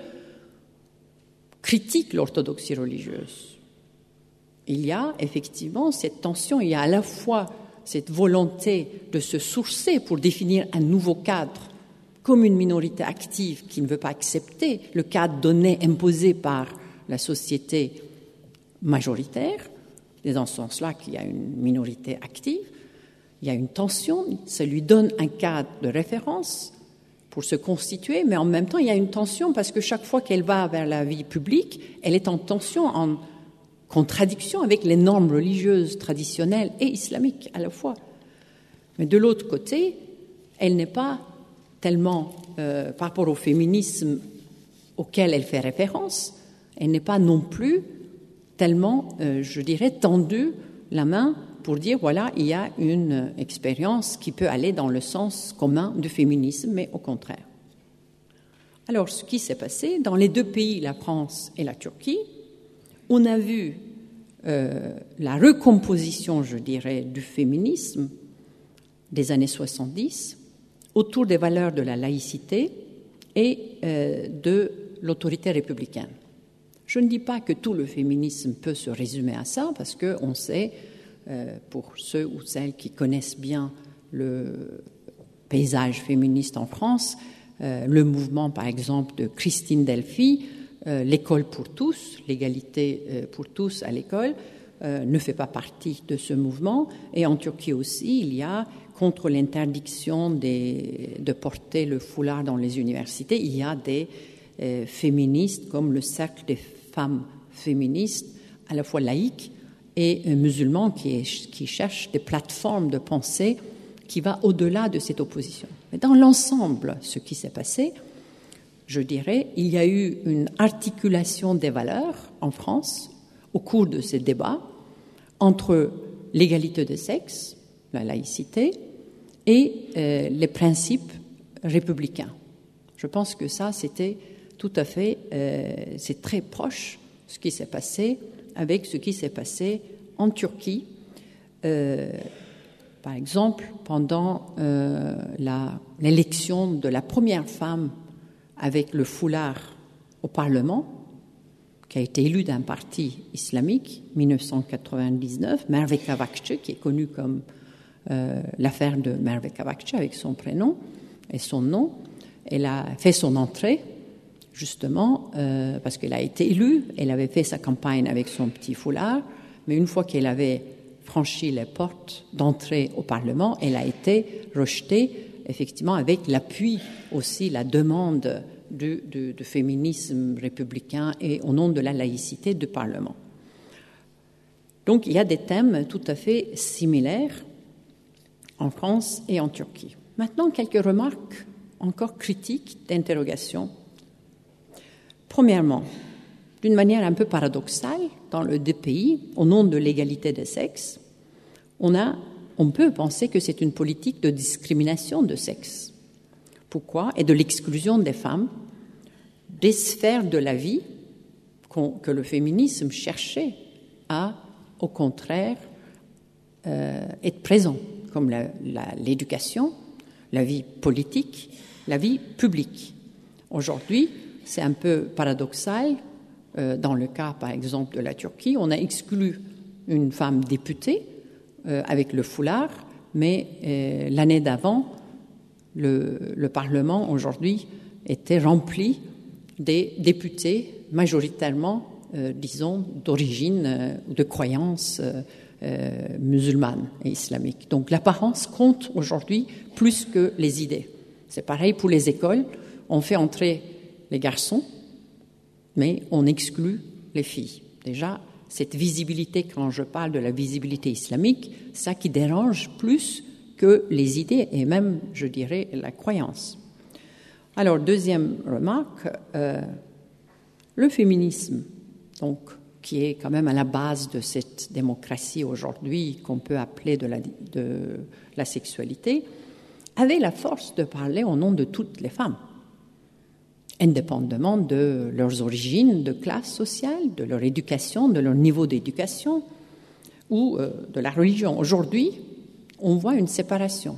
critique l'orthodoxie religieuse. Il y a effectivement cette tension, il y a à la fois cette volonté de se sourcer pour définir un nouveau cadre comme une minorité active qui ne veut pas accepter le cadre donné, imposé par la société majoritaire, et dans ce sens-là qu'il y a une minorité active, il y a une tension, ça lui donne un cadre de référence pour se constituer, mais en même temps il y a une tension parce que chaque fois qu'elle va vers la vie publique, elle est en tension, en contradiction avec les normes religieuses traditionnelles et islamiques à la fois. Mais de l'autre côté, elle n'est pas tellement, euh, par rapport au féminisme auquel elle fait référence, elle n'est pas non plus tellement, euh, je dirais, tendue la main pour dire, voilà, il y a une expérience qui peut aller dans le sens commun du féminisme, mais au contraire. Alors, ce qui s'est passé dans les deux pays, la France et la Turquie, on a vu euh, la recomposition, je dirais, du féminisme des années soixante-dix autour des valeurs de la laïcité et euh, de l'autorité républicaine. Je ne dis pas que tout le féminisme peut se résumer à ça, parce qu'on sait, euh, pour ceux ou celles qui connaissent bien le paysage féministe en France, euh, le mouvement, par exemple, de Christine Delphi, euh, l'école pour tous, l'égalité euh, pour tous à l'école, euh, ne fait pas partie de ce mouvement. Et en Turquie aussi, il y a, contre l'interdiction des, de porter le foulard dans les universités, il y a des euh, féministes comme le Cercle des femmes féministes, à la fois laïques et euh, musulmans, qui, qui cherchent des plateformes de pensée qui va au-delà de cette opposition. Mais dans l'ensemble, ce qui s'est passé, je dirais, il y a eu une articulation des valeurs en France au cours de ces débats entre l'égalité des sexes, la laïcité, et euh, les principes républicains. Je pense que ça, c'était tout à fait, euh, c'est très proche ce qui s'est passé avec ce qui s'est passé en Turquie. Euh, par exemple, pendant euh, la, l'élection de la première femme avec le foulard au Parlement, qui a été élue d'un parti islamique, dix-neuf cent quatre-vingt-dix-neuf, Merve Kavakçı, qui est connue comme euh, l'affaire de Merve Kavakçı avec son prénom et son nom. Elle a fait son entrée, justement, euh, parce qu'elle a été élue, elle avait fait sa campagne avec son petit foulard, mais une fois qu'elle avait franchi les portes d'entrée au Parlement, elle a été rejetée, effectivement, avec l'appui aussi, la demande du, du, du féminisme républicain et au nom de la laïcité du Parlement. Donc, il y a des thèmes tout à fait similaires en France et en Turquie. Maintenant, quelques remarques encore critiques d'interrogation. Premièrement, d'une manière un peu paradoxale, dans les deux pays, au nom de l'égalité des sexes, on, a, on peut penser que c'est une politique de discrimination de sexe. Pourquoi ? Et de l'exclusion des femmes des sphères de la vie que le féminisme cherchait à, au contraire, euh, être présent, comme la, la, l'éducation, la vie politique, la vie publique. Aujourd'hui, c'est un peu paradoxal. Euh, dans le cas, par exemple, de la Turquie, on a exclu une femme députée euh, avec le foulard, mais euh, l'année d'avant, le, le Parlement, aujourd'hui, était rempli des députés majoritairement, euh, disons, d'origine euh, ou de croyance euh, euh, musulmane et islamique. Donc l'apparence compte aujourd'hui plus que les idées. C'est pareil pour les écoles. On fait entrer les garçons, mais on exclut les filles. Déjà, cette visibilité, quand je parle de la visibilité islamique, ça qui dérange plus que les idées et même, je dirais, la croyance. Alors, deuxième remarque, euh, le féminisme, donc, qui est quand même à la base de cette démocratie aujourd'hui qu'on peut appeler de la, de la sexualité, avait la force de parler au nom de toutes les femmes, indépendamment de leurs origines, de classe sociale, de leur éducation, de leur niveau d'éducation ou euh, de la religion. Aujourd'hui, on voit une séparation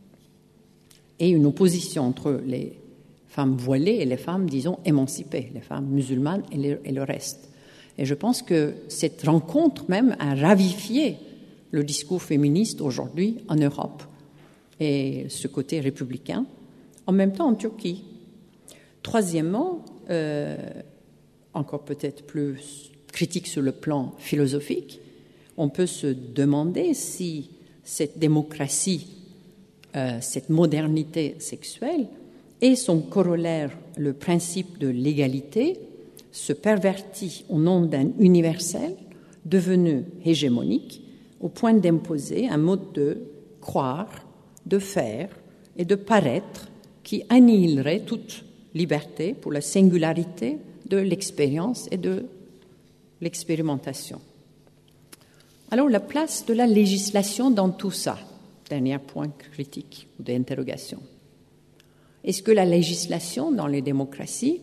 et une opposition entre les femmes voilées et les femmes, disons, émancipées, les femmes musulmanes et le, et le reste. Et je pense que cette rencontre même a ravifié le discours féministe aujourd'hui en Europe et ce côté républicain, en même temps en Turquie. Troisièmement, euh, encore peut-être plus critique sur le plan philosophique, on peut se demander si cette démocratie, euh, cette modernité sexuelle et son corollaire, le principe de l'égalité, se pervertit au nom d'un universel devenu hégémonique au point d'imposer un mode de croire, de faire et de paraître qui annihilerait toute liberté pour la singularité de l'expérience et de l'expérimentation. Alors, la place de la législation dans tout ça, dernier point critique ou d'interrogation. Est-ce que la législation dans les démocraties,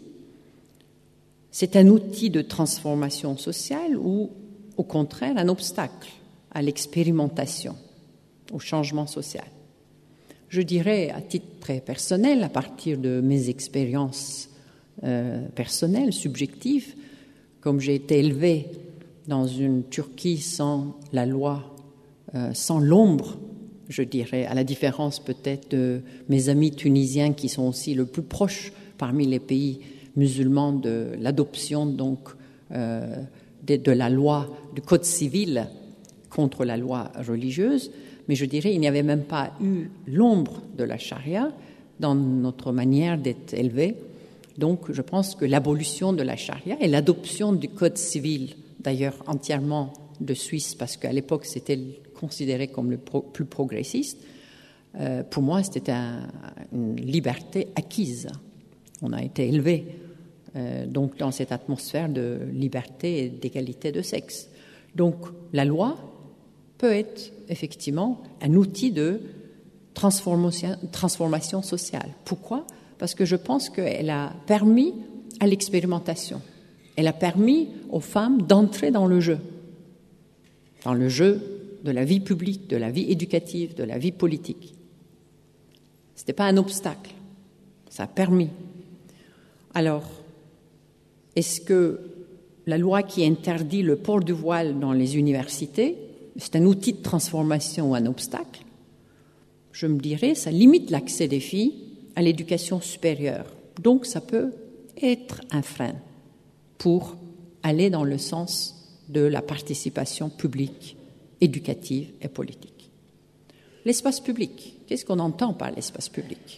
c'est un outil de transformation sociale ou, au contraire, un obstacle à l'expérimentation, au changement social? Je dirais, à titre très personnel, à partir de mes expériences euh, personnelles, subjectives, comme j'ai été élevée dans une Turquie sans la loi, euh, sans l'ombre, je dirais, à la différence peut-être de mes amis tunisiens qui sont aussi le plus proches parmi les pays musulmans de l'adoption donc euh, de, de la loi, du code civil contre la loi religieuse. Mais je dirais, il n'y avait même pas eu l'ombre de la charia dans notre manière d'être élevé. Donc, je pense que l'abolition de la charia et l'adoption du code civil, d'ailleurs entièrement de Suisse, parce qu'à l'époque, c'était considéré comme le pro, plus progressiste, euh, pour moi, c'était un, une liberté acquise. On a été élevé euh, donc dans cette atmosphère de liberté et d'égalité de sexe. Donc, la loi peut être effectivement un outil de transformation, transformation sociale. Pourquoi? Parce que je pense qu'elle a permis à l'expérimentation. Elle a permis aux femmes d'entrer dans le jeu, dans le jeu de la vie publique, de la vie éducative, de la vie politique. Ce n'était pas un obstacle, ça a permis. Alors, est-ce que la loi qui interdit le port du voile dans les universités, c'est un outil de transformation ou un obstacle? Je me dirais, ça limite l'accès des filles à l'éducation supérieure. Donc, ça peut être un frein pour aller dans le sens de la participation publique, éducative et politique. L'espace public, qu'est-ce qu'on entend par l'espace public?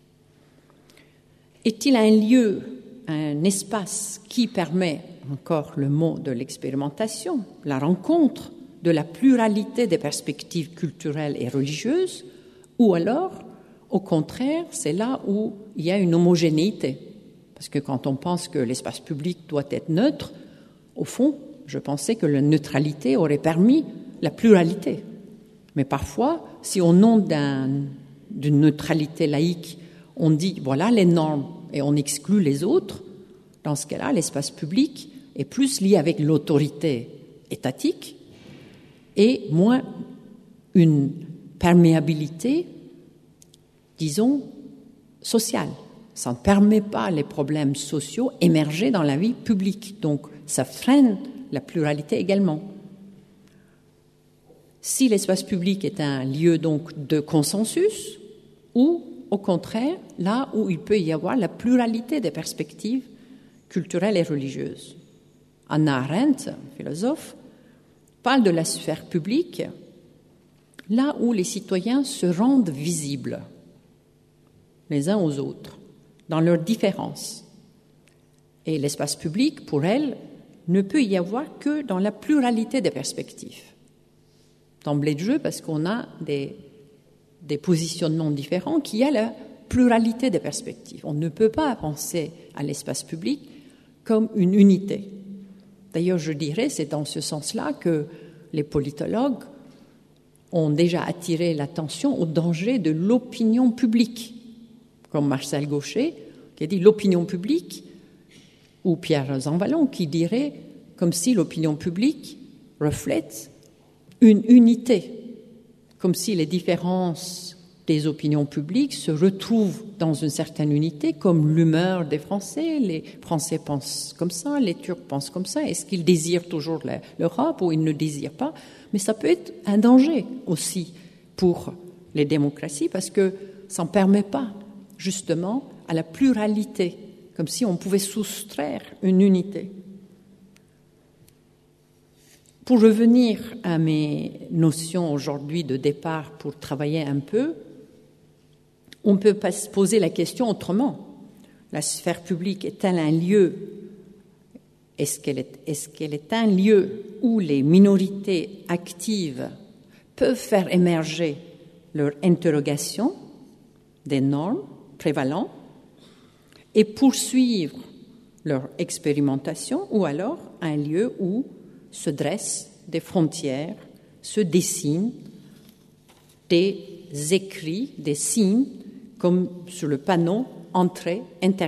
Est-il un lieu, un espace qui permet, encore le mot de l'expérimentation, la rencontre de la pluralité des perspectives culturelles et religieuses, ou alors, au contraire, c'est là où il y a une homogénéité? Parce que quand on pense que l'espace public doit être neutre, au fond, je pensais que la neutralité aurait permis la pluralité. Mais parfois, si au nom d'un, d'une neutralité laïque, on dit voilà les normes et on exclut les autres, dans ce cas-là, l'espace public est plus lié avec l'autorité étatique et moins une perméabilité, disons, sociale, Ça ne permet pas les problèmes sociaux émerger dans la vie publique. Donc, ça freine la pluralité également. Si l'espace public est un lieu donc de consensus, ou au contraire, là où il peut y avoir la pluralité des perspectives culturelles et religieuses. Hannah Arendt, philosophe, parle de la sphère publique, là où les citoyens se rendent visibles les uns aux autres, dans leurs différences. Et l'espace public, pour elle, ne peut y avoir que dans la pluralité des perspectives. D'emblée de jeu, parce qu'on a des, des positionnements différents, qu'il y a la pluralité des perspectives. On ne peut pas penser à l'espace public comme une unité. D'ailleurs, je dirais, c'est dans ce sens-là que les politologues ont déjà attiré l'attention au danger de l'opinion publique, comme Marcel Gauchet, qui a dit l'opinion publique, ou Pierre Zanvallon, qui dirait comme si l'opinion publique reflète une unité, comme si les différences des opinions publiques se retrouvent dans une certaine unité, comme l'humeur des Français. Les Français pensent comme ça, les Turcs pensent comme ça. Est-ce qu'ils désirent toujours l'Europe ou ils ne désirent pas? Mais ça peut être un danger aussi pour les démocraties, parce que ça ne permet pas justement à la pluralité, comme si on pouvait soustraire une unité. Pour revenir à mes notions aujourd'hui de départ pour travailler un peu, on peut se poser la question autrement. La sphère publique est-elle un lieu, est-ce qu'elle est, est-ce qu'elle est un lieu où les minorités actives peuvent faire émerger leur interrogation des normes prévalentes et poursuivre leur expérimentation, ou alors un lieu où se dressent des frontières, se dessinent des écrits, des signes, comme sur le panneau « Entrée interdite ».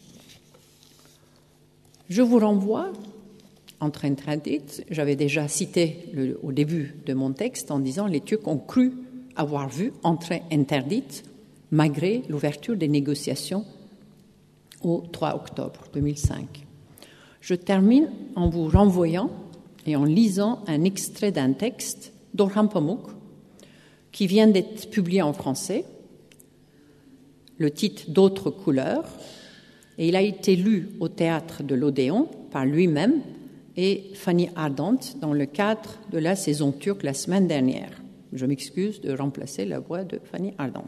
Je vous renvoie, entrée interdite, j'avais déjà cité le, au début de mon texte en disant « Les Turcs ont cru avoir vu entrée interdite malgré l'ouverture des négociations au trois octobre deux mille cinq ». Je termine en vous renvoyant et en lisant un extrait d'un texte d'Orhan Pamuk qui vient d'être publié en français, le titre « D'autres couleurs », et il a été lu au théâtre de l'Odéon par lui-même et Fanny Ardant dans le cadre de la saison turque la semaine dernière. Je m'excuse de remplacer la voix de Fanny Ardant.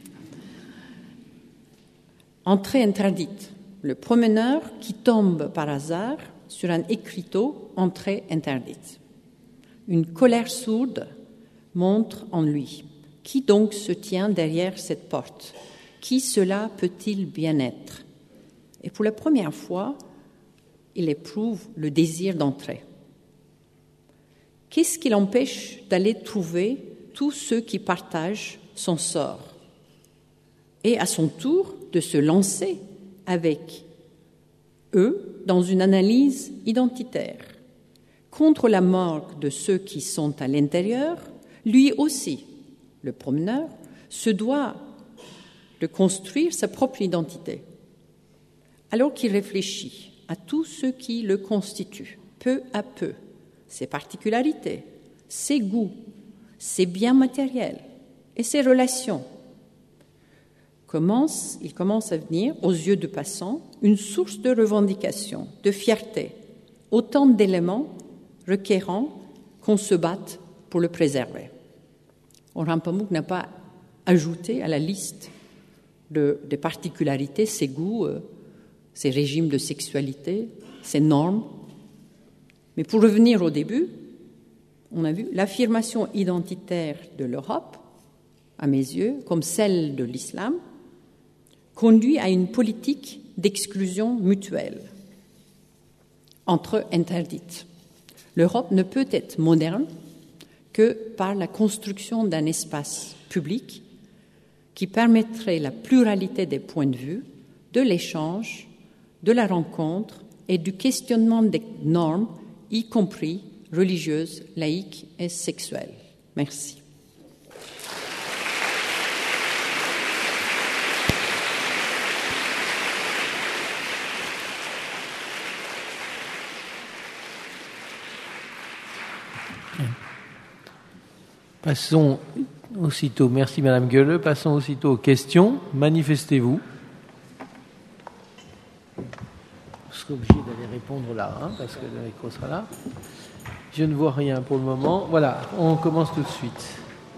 Entrée interdite. Le promeneur qui tombe par hasard sur un écriteau « Entrée interdite ». Une colère sourde montre en lui. Qui donc se tient derrière cette porte? Qui cela peut-il bien être? Et pour la première fois, il éprouve le désir d'entrer. Qu'est-ce qui l'empêche d'aller trouver tous ceux qui partagent son sort? Et à son tour, de se lancer avec eux dans une analyse identitaire. Contre la morgue de ceux qui sont à l'intérieur, lui aussi, le promeneur, se doit de construire sa propre identité. Alors qu'il réfléchit à tout ce qui le constitue, peu à peu, ses particularités, ses goûts, ses biens matériels et ses relations, Commence, il commence à venir, aux yeux de passants, une source de revendication, de fierté, autant d'éléments requérant qu'on se batte pour le préserver. Orhan Pamuk n'a pas ajouté à la liste de, de particularités ses goûts, euh, ses régimes de sexualité, ses normes. Mais pour revenir au début, on a vu l'affirmation identitaire de l'Europe, à mes yeux, comme celle de l'islam, conduit à une politique d'exclusion mutuelle, entre eux interdite. L'Europe ne peut être moderne que par la construction d'un espace public qui permettrait la pluralité des points de vue, de l'échange, de la rencontre et du questionnement des normes, y compris religieuses, laïques et sexuelles. Merci. Passons aussitôt, merci Madame Gueule, passons aussitôt aux questions. Manifestez-vous. Je serai obligé d'aller répondre là, hein, parce que le micro sera là. Je ne vois rien pour le moment. Voilà, on commence tout de suite.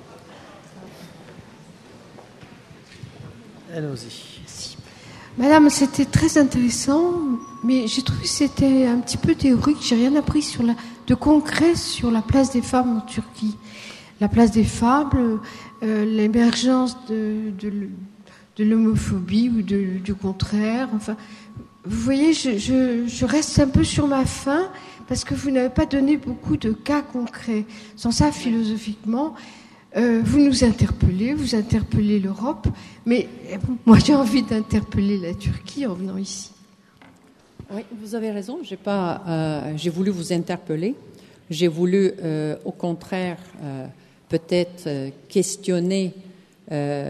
Allons-y. Merci. Madame, c'était très intéressant, mais j'ai trouvé que c'était un petit peu théorique. J'ai rien appris sur la, de concret sur la place des femmes en Turquie. La place des femmes, euh, l'émergence de, de, de l'homophobie ou de, du contraire. Enfin, vous voyez, je, je, je reste un peu sur ma faim parce que vous n'avez pas donné beaucoup de cas concrets. Sans ça, philosophiquement, euh, vous nous interpellez, vous interpellez l'Europe, mais moi j'ai envie d'interpeller la Turquie en venant ici. Oui, vous avez raison. J'ai pas, euh, j'ai voulu vous interpeller. J'ai voulu, euh, au contraire, euh, peut-être euh, questionner euh,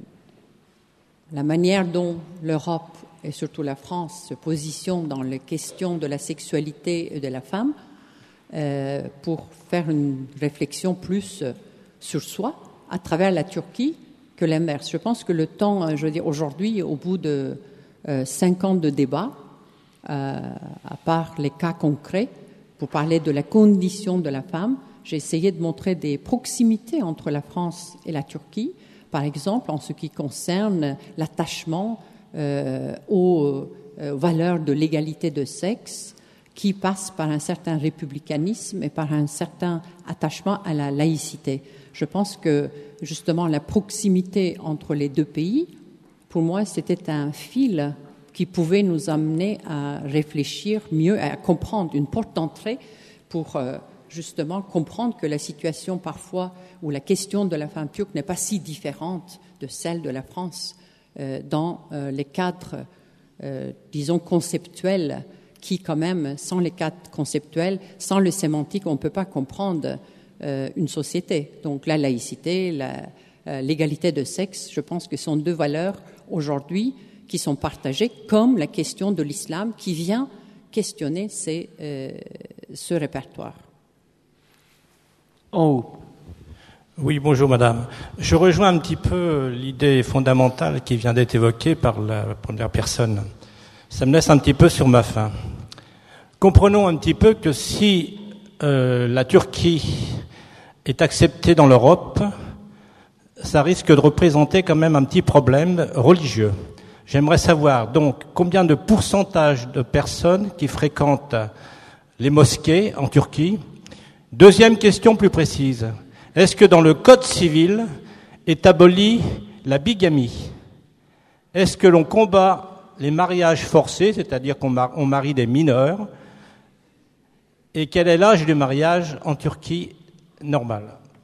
la manière dont l'Europe et surtout la France se positionnent dans les questions de la sexualité de la femme euh, pour faire une réflexion plus euh, sur soi à travers la Turquie que l'inverse. Je pense que le temps, je veux dire, aujourd'hui, au bout de euh, cinq ans de débat, euh, à part les cas concrets, pour parler de la condition de la femme, j'ai essayé de montrer des proximités entre la France et la Turquie, par exemple en ce qui concerne l'attachement euh, aux euh, valeurs de l'égalité de sexe, qui passe par un certain républicanisme et par un certain attachement à la laïcité. Je pense que justement la proximité entre les deux pays, pour moi, c'était un fil qui pouvait nous amener à réfléchir mieux, à comprendre une porte d'entrée pour euh, justement comprendre que la situation parfois, ou la question de la femme turque n'est pas si différente de celle de la France euh, dans euh, les cadres, euh, disons, conceptuels, qui quand même, sans les cadres conceptuels, sans le sémantique, on ne peut pas comprendre euh, une société. Donc la laïcité, la, euh, l'égalité de sexe, je pense que sont deux valeurs aujourd'hui qui sont partagées, comme la question de l'islam qui vient questionner ces, euh, ce répertoire. En haut. Oui, bonjour madame. Je rejoins un petit peu l'idée fondamentale qui vient d'être évoquée par la première personne. Ça me laisse un petit peu sur ma faim. Comprenons un petit peu que si euh, la Turquie est acceptée dans l'Europe, ça risque de représenter quand même un petit problème religieux. J'aimerais savoir donc combien de pourcentage de personnes qui fréquentent les mosquées en Turquie. Deuxième question plus précise. Est-ce que dans le Code civil est abolie la bigamie? Est-ce que l'on combat les mariages forcés, c'est-à-dire qu'on mar- on marie des mineurs? Et quel est l'âge du mariage en Turquie normal?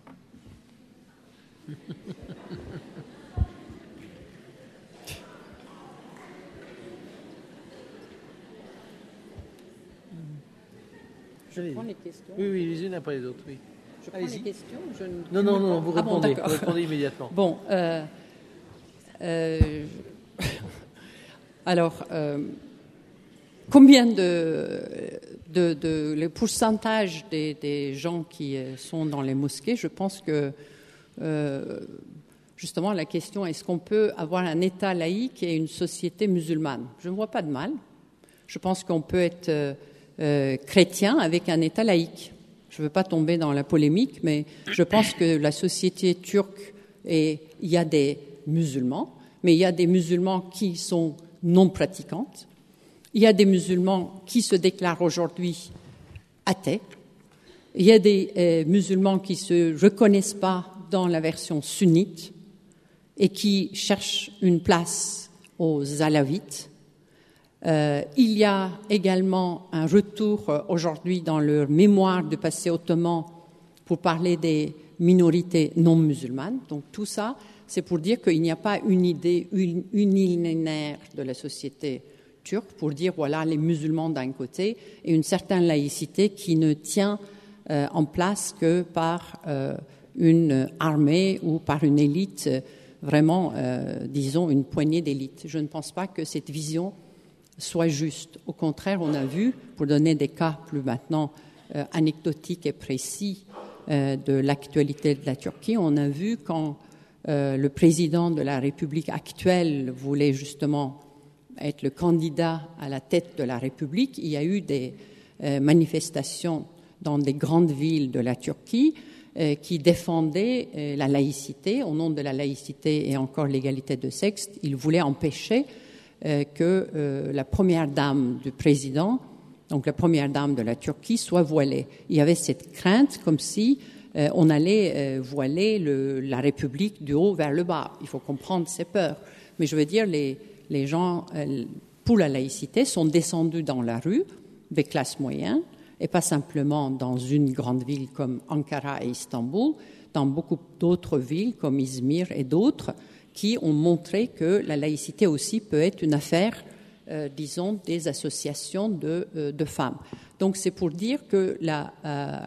Je prends les questions. Oui, oui, les unes après les autres, oui. Je prends Allez-y. les questions. Je ne... Non, non, non, vous Ah bon, répondez, d'accord. vous répondez immédiatement. Bon, euh, euh, alors, euh, combien de, de, de le pourcentage des, des gens qui sont dans les mosquées? Je pense que euh, justement la question, est-ce qu'on peut avoir un État laïque et une société musulmane? Je ne vois pas de mal. Je pense qu'on peut être euh, euh, chrétien avec un État laïque. Je ne veux pas tomber dans la polémique, mais je pense que la société turque, et il y a des musulmans, mais il y a des musulmans qui sont non pratiquantes. Il y a des musulmans qui se déclarent aujourd'hui athées. Il y a des euh, musulmans qui ne se reconnaissent pas dans la version sunnite et qui cherchent une place aux alawites. Euh, il y a également un retour euh, aujourd'hui dans leur mémoire du passé ottoman pour parler des minorités non musulmanes. Donc tout ça, c'est pour dire qu'il n'y a pas une idée unilinéaire de la société turque pour dire voilà les musulmans d'un côté et une certaine laïcité qui ne tient euh, en place que par euh, une armée ou par une élite, euh, vraiment, euh, disons, une poignée d'élites. Je ne pense pas que cette vision soit juste. Au contraire, on a vu, pour donner des cas plus maintenant euh, anecdotiques et précis, euh, de l'actualité de la Turquie. On a vu quand euh, le président de la République actuelle voulait justement être le candidat à la tête de la République, il y a eu des euh, manifestations dans des grandes villes de la Turquie euh, qui défendaient euh, la laïcité. Au nom de la laïcité et encore l'égalité de sexe, ils voulaient empêcher euh, que euh, la première dame du président, donc la première dame de la Turquie, soit voilée. Il y avait cette crainte comme si euh, on allait euh, voiler le, la République du haut vers le bas. Il faut comprendre ces peurs. Mais je veux dire, les, les gens, euh, pour la laïcité, sont descendus dans la rue, des classes moyennes, et pas simplement dans une grande ville comme Ankara et Istanbul, dans beaucoup d'autres villes comme Izmir et d'autres, qui ont montré que la laïcité aussi peut être une affaire, euh, disons, des associations de, euh, de femmes. Donc c'est pour dire que la, euh,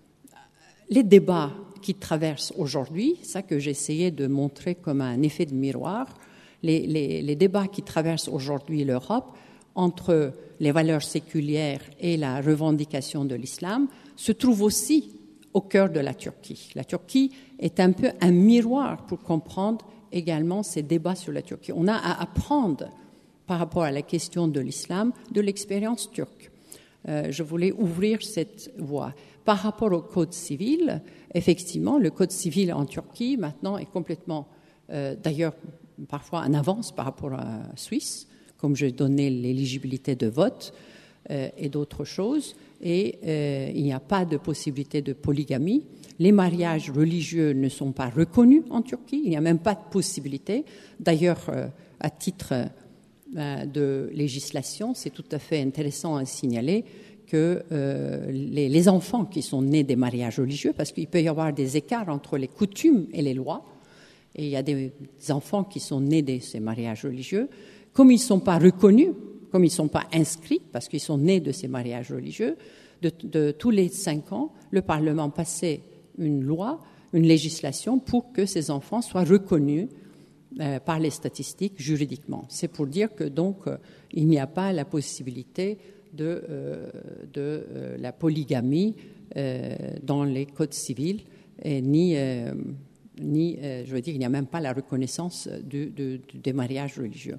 les débats qui traversent aujourd'hui, ça que j'essayais de montrer comme un effet de miroir, les, les, les débats qui traversent aujourd'hui l'Europe entre les valeurs séculières et la revendication de l'islam se trouvent aussi au cœur de la Turquie. La Turquie est un peu un miroir pour comprendre également ces débats sur la Turquie. On a à apprendre par rapport à la question de l'islam de l'expérience turque. Euh, je voulais ouvrir cette voie. Par rapport au code civil, effectivement, le code civil en Turquie maintenant est complètement, euh, d'ailleurs, parfois en avance par rapport à la Suisse, comme j'ai donné l'éligibilité de vote euh, et d'autres choses, et euh, il n'y a pas de possibilité de polygamie. Les mariages religieux ne sont pas reconnus en Turquie, il n'y a même pas de possibilité. D'ailleurs, euh, à titre euh, de législation, c'est tout à fait intéressant à signaler que euh, les, les enfants qui sont nés des mariages religieux, parce qu'il peut y avoir des écarts entre les coutumes et les lois, et il y a des, des enfants qui sont nés de ces mariages religieux, comme ils ne sont pas reconnus, comme ils ne sont pas inscrits, parce qu'ils sont nés de ces mariages religieux, de, de tous les cinq ans, le Parlement passait une loi, une législation pour que ces enfants soient reconnus euh, par les statistiques juridiquement. C'est pour dire que donc euh, il n'y a pas la possibilité de, euh, de euh, la polygamie euh, dans les codes civils, et ni, euh, ni euh, je veux dire, il n'y a même pas la reconnaissance du, du, des mariages religieux.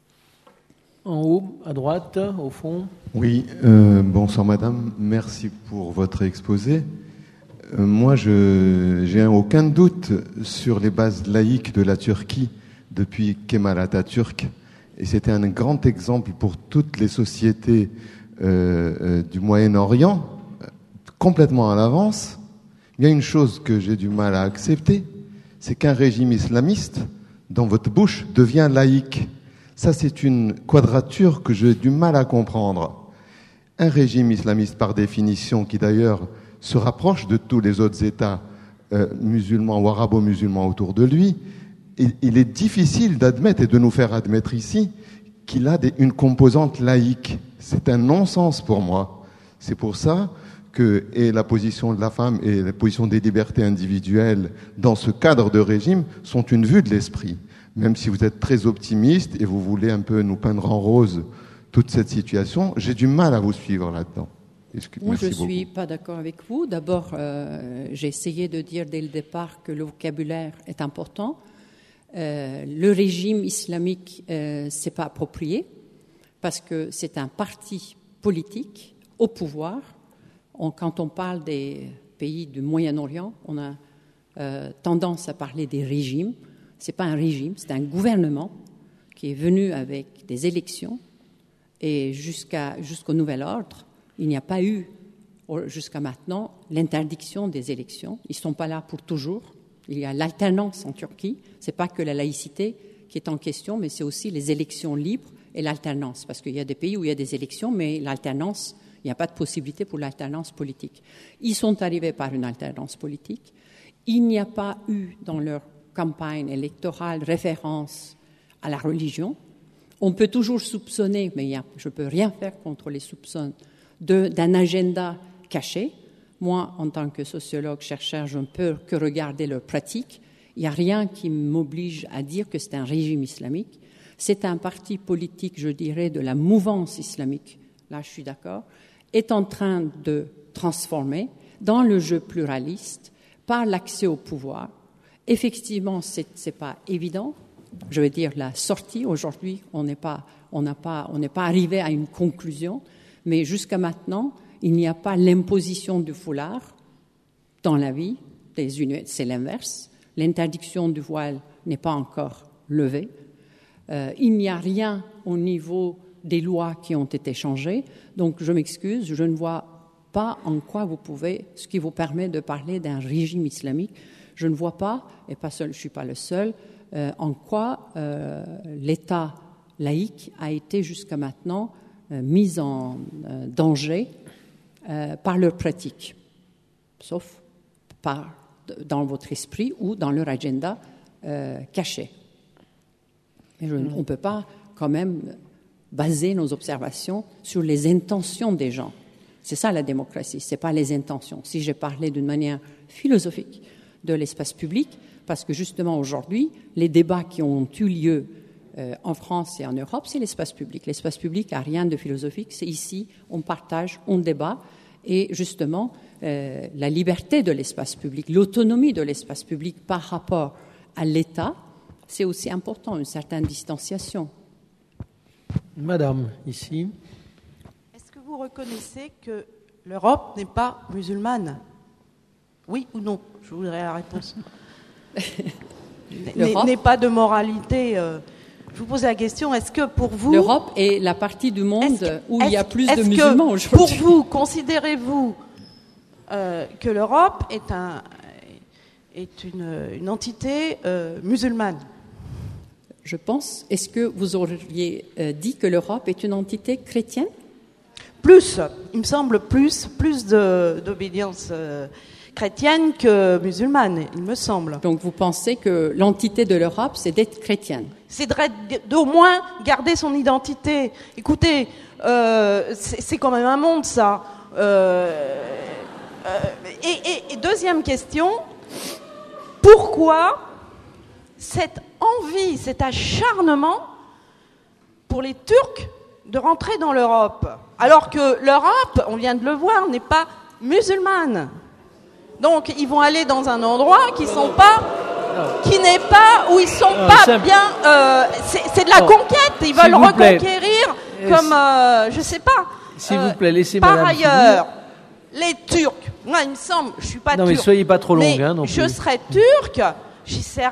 En haut, à droite, au fond. Oui, euh, bonsoir madame, merci pour votre exposé. Euh, moi, je j'ai aucun doute sur les bases laïques de la Turquie depuis Kemal Atatürk. Et c'était un grand exemple pour toutes les sociétés euh, euh, du Moyen-Orient, complètement à l'avance. Il y a une chose que j'ai du mal à accepter, c'est qu'un régime islamiste, dans votre bouche, devient laïque. Ça, c'est une quadrature que j'ai du mal à comprendre. Un régime islamiste, par définition, qui d'ailleurs se rapproche de tous les autres États euh, musulmans ou arabo-musulmans autour de lui, il, il est difficile d'admettre et de nous faire admettre ici qu'il a des, une composante laïque. C'est un non-sens pour moi. C'est pour ça que et la position de la femme et la position des libertés individuelles dans ce cadre de régime sont une vue de l'esprit. Même si vous êtes très optimiste et vous voulez un peu nous peindre en rose toute cette situation, j'ai du mal à vous suivre là-dedans. Moi, je ne suis pas d'accord avec vous. D'abord, euh, j'ai essayé de dire dès le départ que le vocabulaire est important. Euh, le régime islamique, euh, c'est pas approprié parce que c'est un parti politique au pouvoir. On, quand on parle des pays du Moyen-Orient, on a euh, tendance à parler des régimes. Ce n'est pas un régime, c'est un gouvernement qui est venu avec des élections et jusqu'à, jusqu'au nouvel ordre, il n'y a pas eu, jusqu'à maintenant, l'interdiction des élections. Ils ne sont pas là pour toujours. Il y a l'alternance en Turquie. Ce n'est pas que la laïcité qui est en question, mais c'est aussi les élections libres et l'alternance. Parce qu'il y a des pays où il y a des élections, mais l'alternance, il n'y a pas de possibilité pour l'alternance politique. Ils sont arrivés par une alternance politique. Il n'y a pas eu dans leur campagne électorale référence à la religion. On peut toujours soupçonner, mais il y a, je ne peux rien faire contre les soupçons, de, d'un agenda caché. Moi, en tant que sociologue, chercheur, je ne peux que regarder leurs pratiques. Il n'y a rien qui m'oblige à dire que c'est un régime islamique. C'est un parti politique, je dirais, de la mouvance islamique, là je suis d'accord, est en train de transformer. dans le jeu pluraliste, par l'accès au pouvoir. Effectivement, ce n'est pas évident. Je veux dire, la sortie, aujourd'hui, on n'est pas, on n'a pas, on n'est pas arrivé à une conclusion, mais jusqu'à maintenant, il n'y a pas l'imposition du foulard dans la vie des Unis, c'est l'inverse. L'interdiction du voile n'est pas encore levée. Euh, il n'y a rien au niveau des lois qui ont été changées. Donc, je m'excuse, je ne vois pas en quoi vous pouvez, ce qui vous permet de parler d'un régime islamique. Je ne vois pas, et pas seul, je ne suis pas le seul, euh, en quoi euh, l'État laïque a été jusqu'à maintenant euh, mis en euh, danger euh, par leurs pratiques, sauf par, dans votre esprit ou dans leur agenda euh, caché. Mais je, on ne peut pas quand même baser nos observations sur les intentions des gens. C'est ça la démocratie, ce n'est pas les intentions. Si j'ai parlé d'une manière philosophique de l'espace public, parce que justement aujourd'hui, les débats qui ont eu lieu euh, en France et en Europe, c'est l'espace public. L'espace public n'a rien de philosophique, c'est ici, on partage, on débat, et justement, euh, la liberté de l'espace public, l'autonomie de l'espace public par rapport à l'État, c'est aussi important, une certaine distanciation. Madame, ici. Est-ce que vous reconnaissez que l'Europe n'est pas musulmane ? Oui ou non ? Je voudrais la réponse. N'est pas de moralité. Euh, je vous pose la question, est-ce que pour vous... L'Europe est la partie du monde que, où il y a plus de que, musulmans aujourd'hui. Pour vous, considérez-vous euh, que l'Europe est, un, est une, une entité euh, musulmane ? Je pense. Est-ce que vous auriez euh, dit que l'Europe est une entité chrétienne ? Plus, il me semble plus, plus de, d'obédience euh, chrétienne que musulmane, il me semble. Donc vous pensez que l'entité de l'Europe, c'est d'être chrétienne ? C'est d'au moins garder son identité. Écoutez, euh, c'est, c'est quand même un monde, ça. Euh, euh, et, et, et deuxième question, pourquoi cette envie, cet acharnement pour les Turcs de rentrer dans l'Europe, alors que l'Europe, on vient de le voir, n'est pas musulmane. Donc ils vont aller dans un endroit qui sont pas, qui n'est pas, où ils sont non, pas simple. bien. Euh, c'est, c'est de la bon, conquête. Ils veulent reconquérir, plaît. comme euh, je sais pas. S'il euh, vous plaît, laissez Par Madame ailleurs, finir. Les Turcs. Moi, il me semble, je suis pas non, turque. Non, mais soyez pas trop longue, hein, non je plus. serais turque, j'essaierais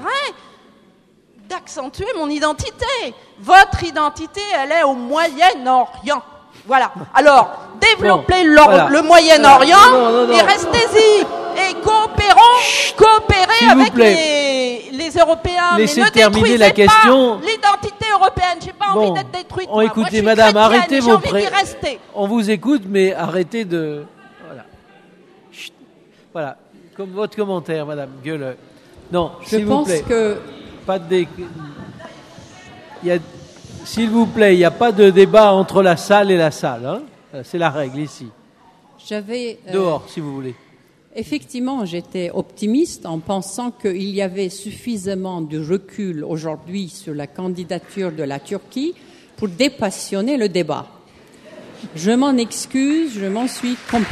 d'accentuer mon identité. Votre identité, elle est au Moyen-Orient. Voilà. Alors, développez bon, voilà. le Moyen-Orient non, non, non, et restez-y. Et coopérons, Chut, coopérez avec les, les Européens. Laissez mais ne terminer la question. Pas l'identité européenne. J'ai pas bon, envie d'être détruite. On moi. écoutez, moi, madame, arrêtez vos pré... On vous écoute, mais arrêtez de. Voilà. Chut. Voilà. Comme votre commentaire, madame Gueule. Non, je s'il pense vous plaît. que. Pas de dé... il y a... S'il vous plaît, il n'y a pas de débat entre la salle et la salle. Hein, c'est la règle ici. J'avais, euh... Dehors, si vous voulez. Effectivement, j'étais optimiste en pensant qu'il y avait suffisamment de recul aujourd'hui sur la candidature de la Turquie pour dépassionner le débat. Je m'en excuse, je m'en suis trompée.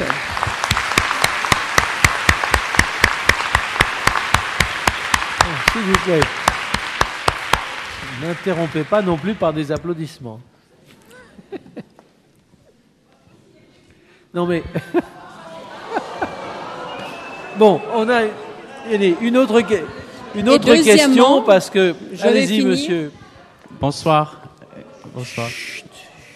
Oh, s'il vous plaît. N'interrompez pas non plus par des applaudissements. Non mais... Bon, on a une autre, une autre question parce que... Allez-y, monsieur. Bonsoir. Bonsoir. Chut.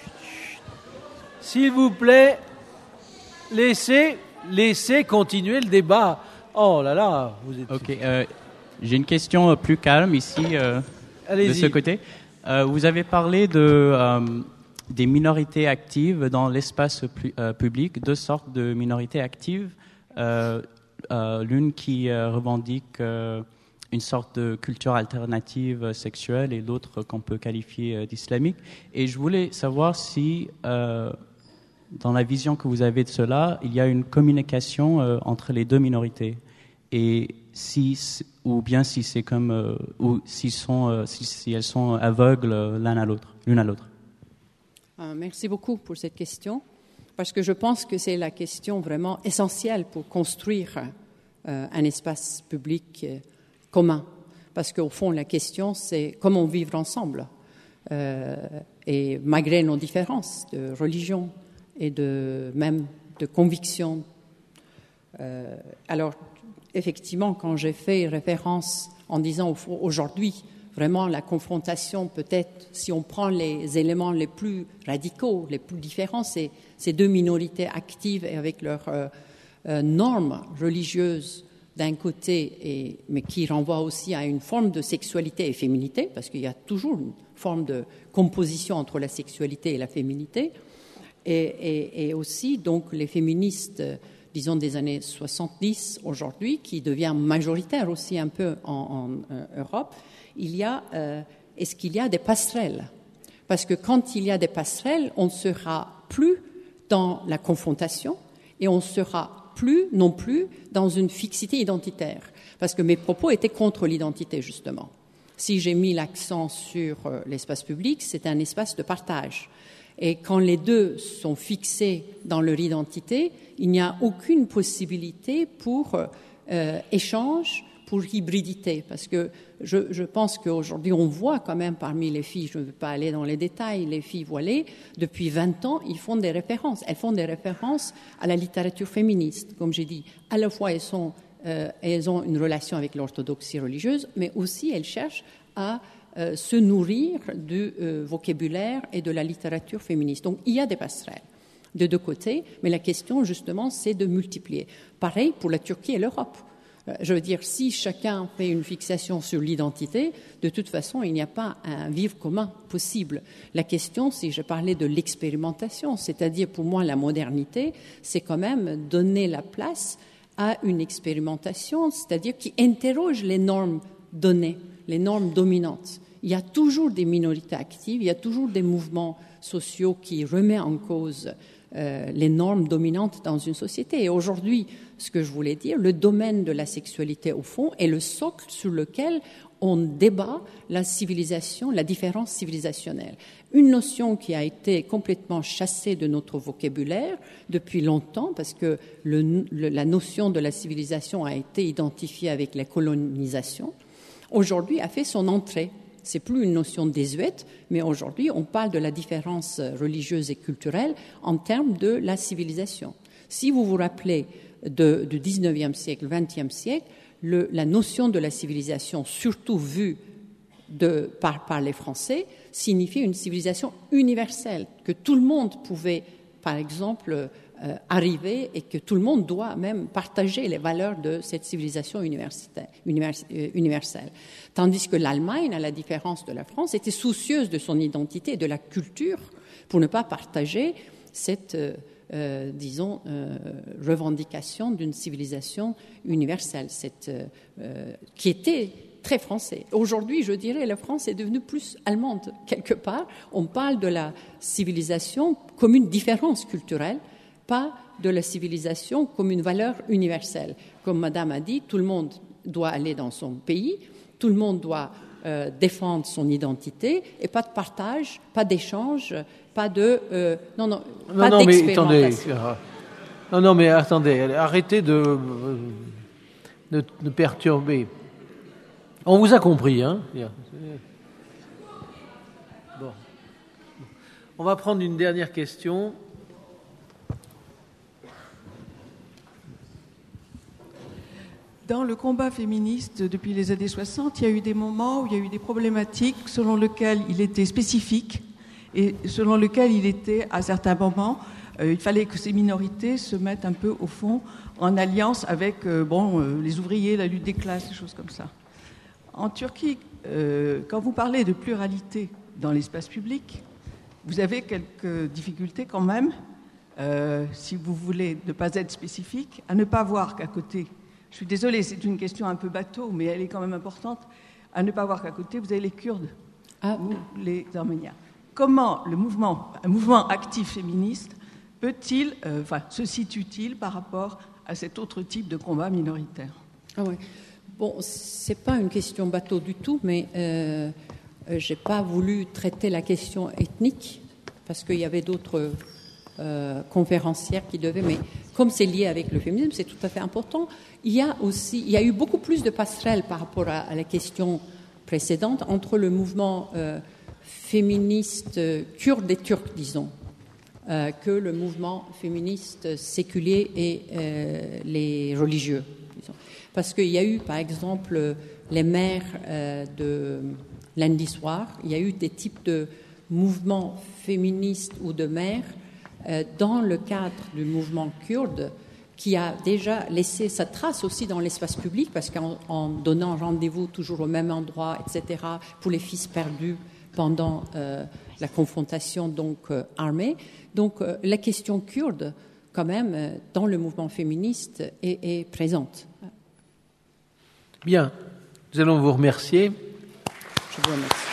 S'il vous plaît, laissez, laissez continuer le débat. Oh là là, vous êtes... Ok, euh, j'ai une question plus calme ici, euh, de ce côté. Euh, vous avez parlé de, euh, des minorités actives dans l'espace pu- euh, public, deux sortes de minorités actives. Euh, Euh, l'une qui euh, revendique euh, une sorte de culture alternative sexuelle et l'autre qu'on peut qualifier euh, d'islamique. Et je voulais savoir si, euh, dans la vision que vous avez de cela, il y a une communication euh, entre les deux minorités. Et si, ou bien si c'est comme, euh, ou si, sont, euh, si, si elles sont aveugles l'un à l'autre, l'une à l'autre. Euh, merci beaucoup pour cette question. parce que je pense que c'est la question vraiment essentielle pour construire euh, un espace public euh, commun. Parce qu'au fond, la question, c'est comment vivre ensemble. Euh, et malgré nos différences de religion et de, même de conviction. Euh, alors, effectivement, quand j'ai fait référence en disant aujourd'hui, vraiment la confrontation, peut-être, si on prend les éléments les plus radicaux, les plus différents, c'est ces deux minorités actives et avec leurs euh, euh, normes religieuses d'un côté, et, mais qui renvoient aussi à une forme de sexualité et féminité, parce qu'il y a toujours une forme de composition entre la sexualité et la féminité, et, et, et aussi donc les féministes, disons des années soixante-dix aujourd'hui, qui devient majoritaire aussi un peu en, en euh, Europe. Il y a, euh, est-ce qu'il y a des passerelles? Parce que quand il y a des passerelles, on ne sera plus dans la confrontation et on ne sera plus non plus dans une fixité identitaire. Parce que mes propos étaient contre l'identité, justement. Si j'ai mis l'accent sur euh, l'espace public, c'est un espace de partage. Et quand les deux sont fixés dans leur identité, il n'y a aucune possibilité pour euh, échange, pour hybridité. Parce que je, je pense qu'aujourd'hui, on voit quand même parmi les filles, je ne veux pas aller dans les détails, les filles voilées, depuis vingt ans, ils font des références. Elles font des références à la littérature féministe. Comme j'ai dit, à la fois elles, sont, euh, elles ont une relation avec l'orthodoxie religieuse, mais aussi elles cherchent à euh, se nourrir du euh, vocabulaire et de la littérature féministe. Donc il y a des passerelles de deux côtés, mais la question justement c'est de multiplier. Pareil pour la Turquie et l'Europe. Je veux dire, si chacun fait une fixation sur l'identité, de toute façon, il n'y a pas un vivre commun possible. La question, si je parlais de l'expérimentation, c'est-à-dire pour moi la modernité, c'est quand même donner la place à une expérimentation, c'est-à-dire qui interroge les normes données, les normes dominantes. Il y a toujours des minorités actives, il y a toujours des mouvements sociaux qui remettent en cause euh, les normes dominantes dans une société. Et aujourd'hui, ce que je voulais dire, le domaine de la sexualité, au fond, est le socle sur lequel on débat la civilisation, la différence civilisationnelle. Une notion qui a été complètement chassée de notre vocabulaire depuis longtemps, parce que le, le, la notion de la civilisation a été identifiée avec la colonisation, aujourd'hui a fait son entrée. C'est plus une notion désuète, mais aujourd'hui, on parle de la différence religieuse et culturelle en termes de la civilisation. Si vous vous rappelez de, du dix-neuvième siècle, vingtième siècle, le, la notion de la civilisation, surtout vue de, par, par les Français, signifiait une civilisation universelle, que tout le monde pouvait, par exemple, euh, arriver et que tout le monde doit même partager les valeurs de cette civilisation univers, euh, universelle. Tandis que l'Allemagne, à la différence de la France, était soucieuse de son identité et de la culture pour ne pas partager cette, euh, euh, disons, euh, revendication d'une civilisation universelle, cette, euh, qui était très français. Aujourd'hui, je dirais, la France est devenue plus allemande, quelque part. On parle de la civilisation comme une différence culturelle, pas de la civilisation comme une valeur universelle. Comme Madame a dit, tout le monde doit aller dans son pays, tout le monde doit euh, défendre son identité, et pas de partage, pas d'échange, pas de... Euh, non, non, pas non, non, d'expérimentation. Mais attendez, non, non, mais attendez, arrêtez de, de, de perturber. On vous a compris, hein? Bon. On va prendre une dernière question. Dans le combat féministe depuis les années soixante, il y a eu des moments où il y a eu des problématiques selon lesquelles il était spécifique et selon lesquelles il était, à certains moments, euh, il fallait que ces minorités se mettent un peu, au fond, en alliance avec euh, bon, euh, les ouvriers, la lutte des classes, des choses comme ça. En Turquie, euh, quand vous parlez de pluralité dans l'espace public, vous avez quelques difficultés quand même, euh, si vous voulez ne pas être spécifique, à ne pas voir qu'à côté... Je suis désolée, c'est une question un peu bateau, mais elle est quand même importante. À ne pas voir qu'à côté, vous avez les Kurdes ah. ou les Arméniens. Comment le mouvement, un mouvement actif féministe peut-il, euh, enfin, se situe-t-il par rapport à cet autre type de combat minoritaire? Ah oui. Bon, c'est pas une question bateau du tout, mais euh, j'ai pas voulu traiter la question ethnique parce qu'il y avait d'autres euh, conférencière qui devait, mais comme c'est lié avec le féminisme, c'est tout à fait important. Il y a aussi, il y a eu beaucoup plus de passerelles par rapport à, à la question précédente entre le mouvement euh, féministe euh, kurde et turc, disons, euh, que le mouvement féministe séculier et euh, les religieux, disons. Parce qu'il y a eu, par exemple, les mères euh, de Lindiswar, il y a eu des types de mouvements féministes ou de mères euh, dans le cadre du mouvement kurde qui a déjà laissé sa trace aussi dans l'espace public, parce qu'en en donnant rendez-vous toujours au même endroit, et cetera, pour les fils perdus pendant euh, la confrontation donc euh, armée. Donc euh, la question kurde, quand même, euh, dans le mouvement féministe, est, est présente. Bien, nous allons vous remercier. Je vous remercie.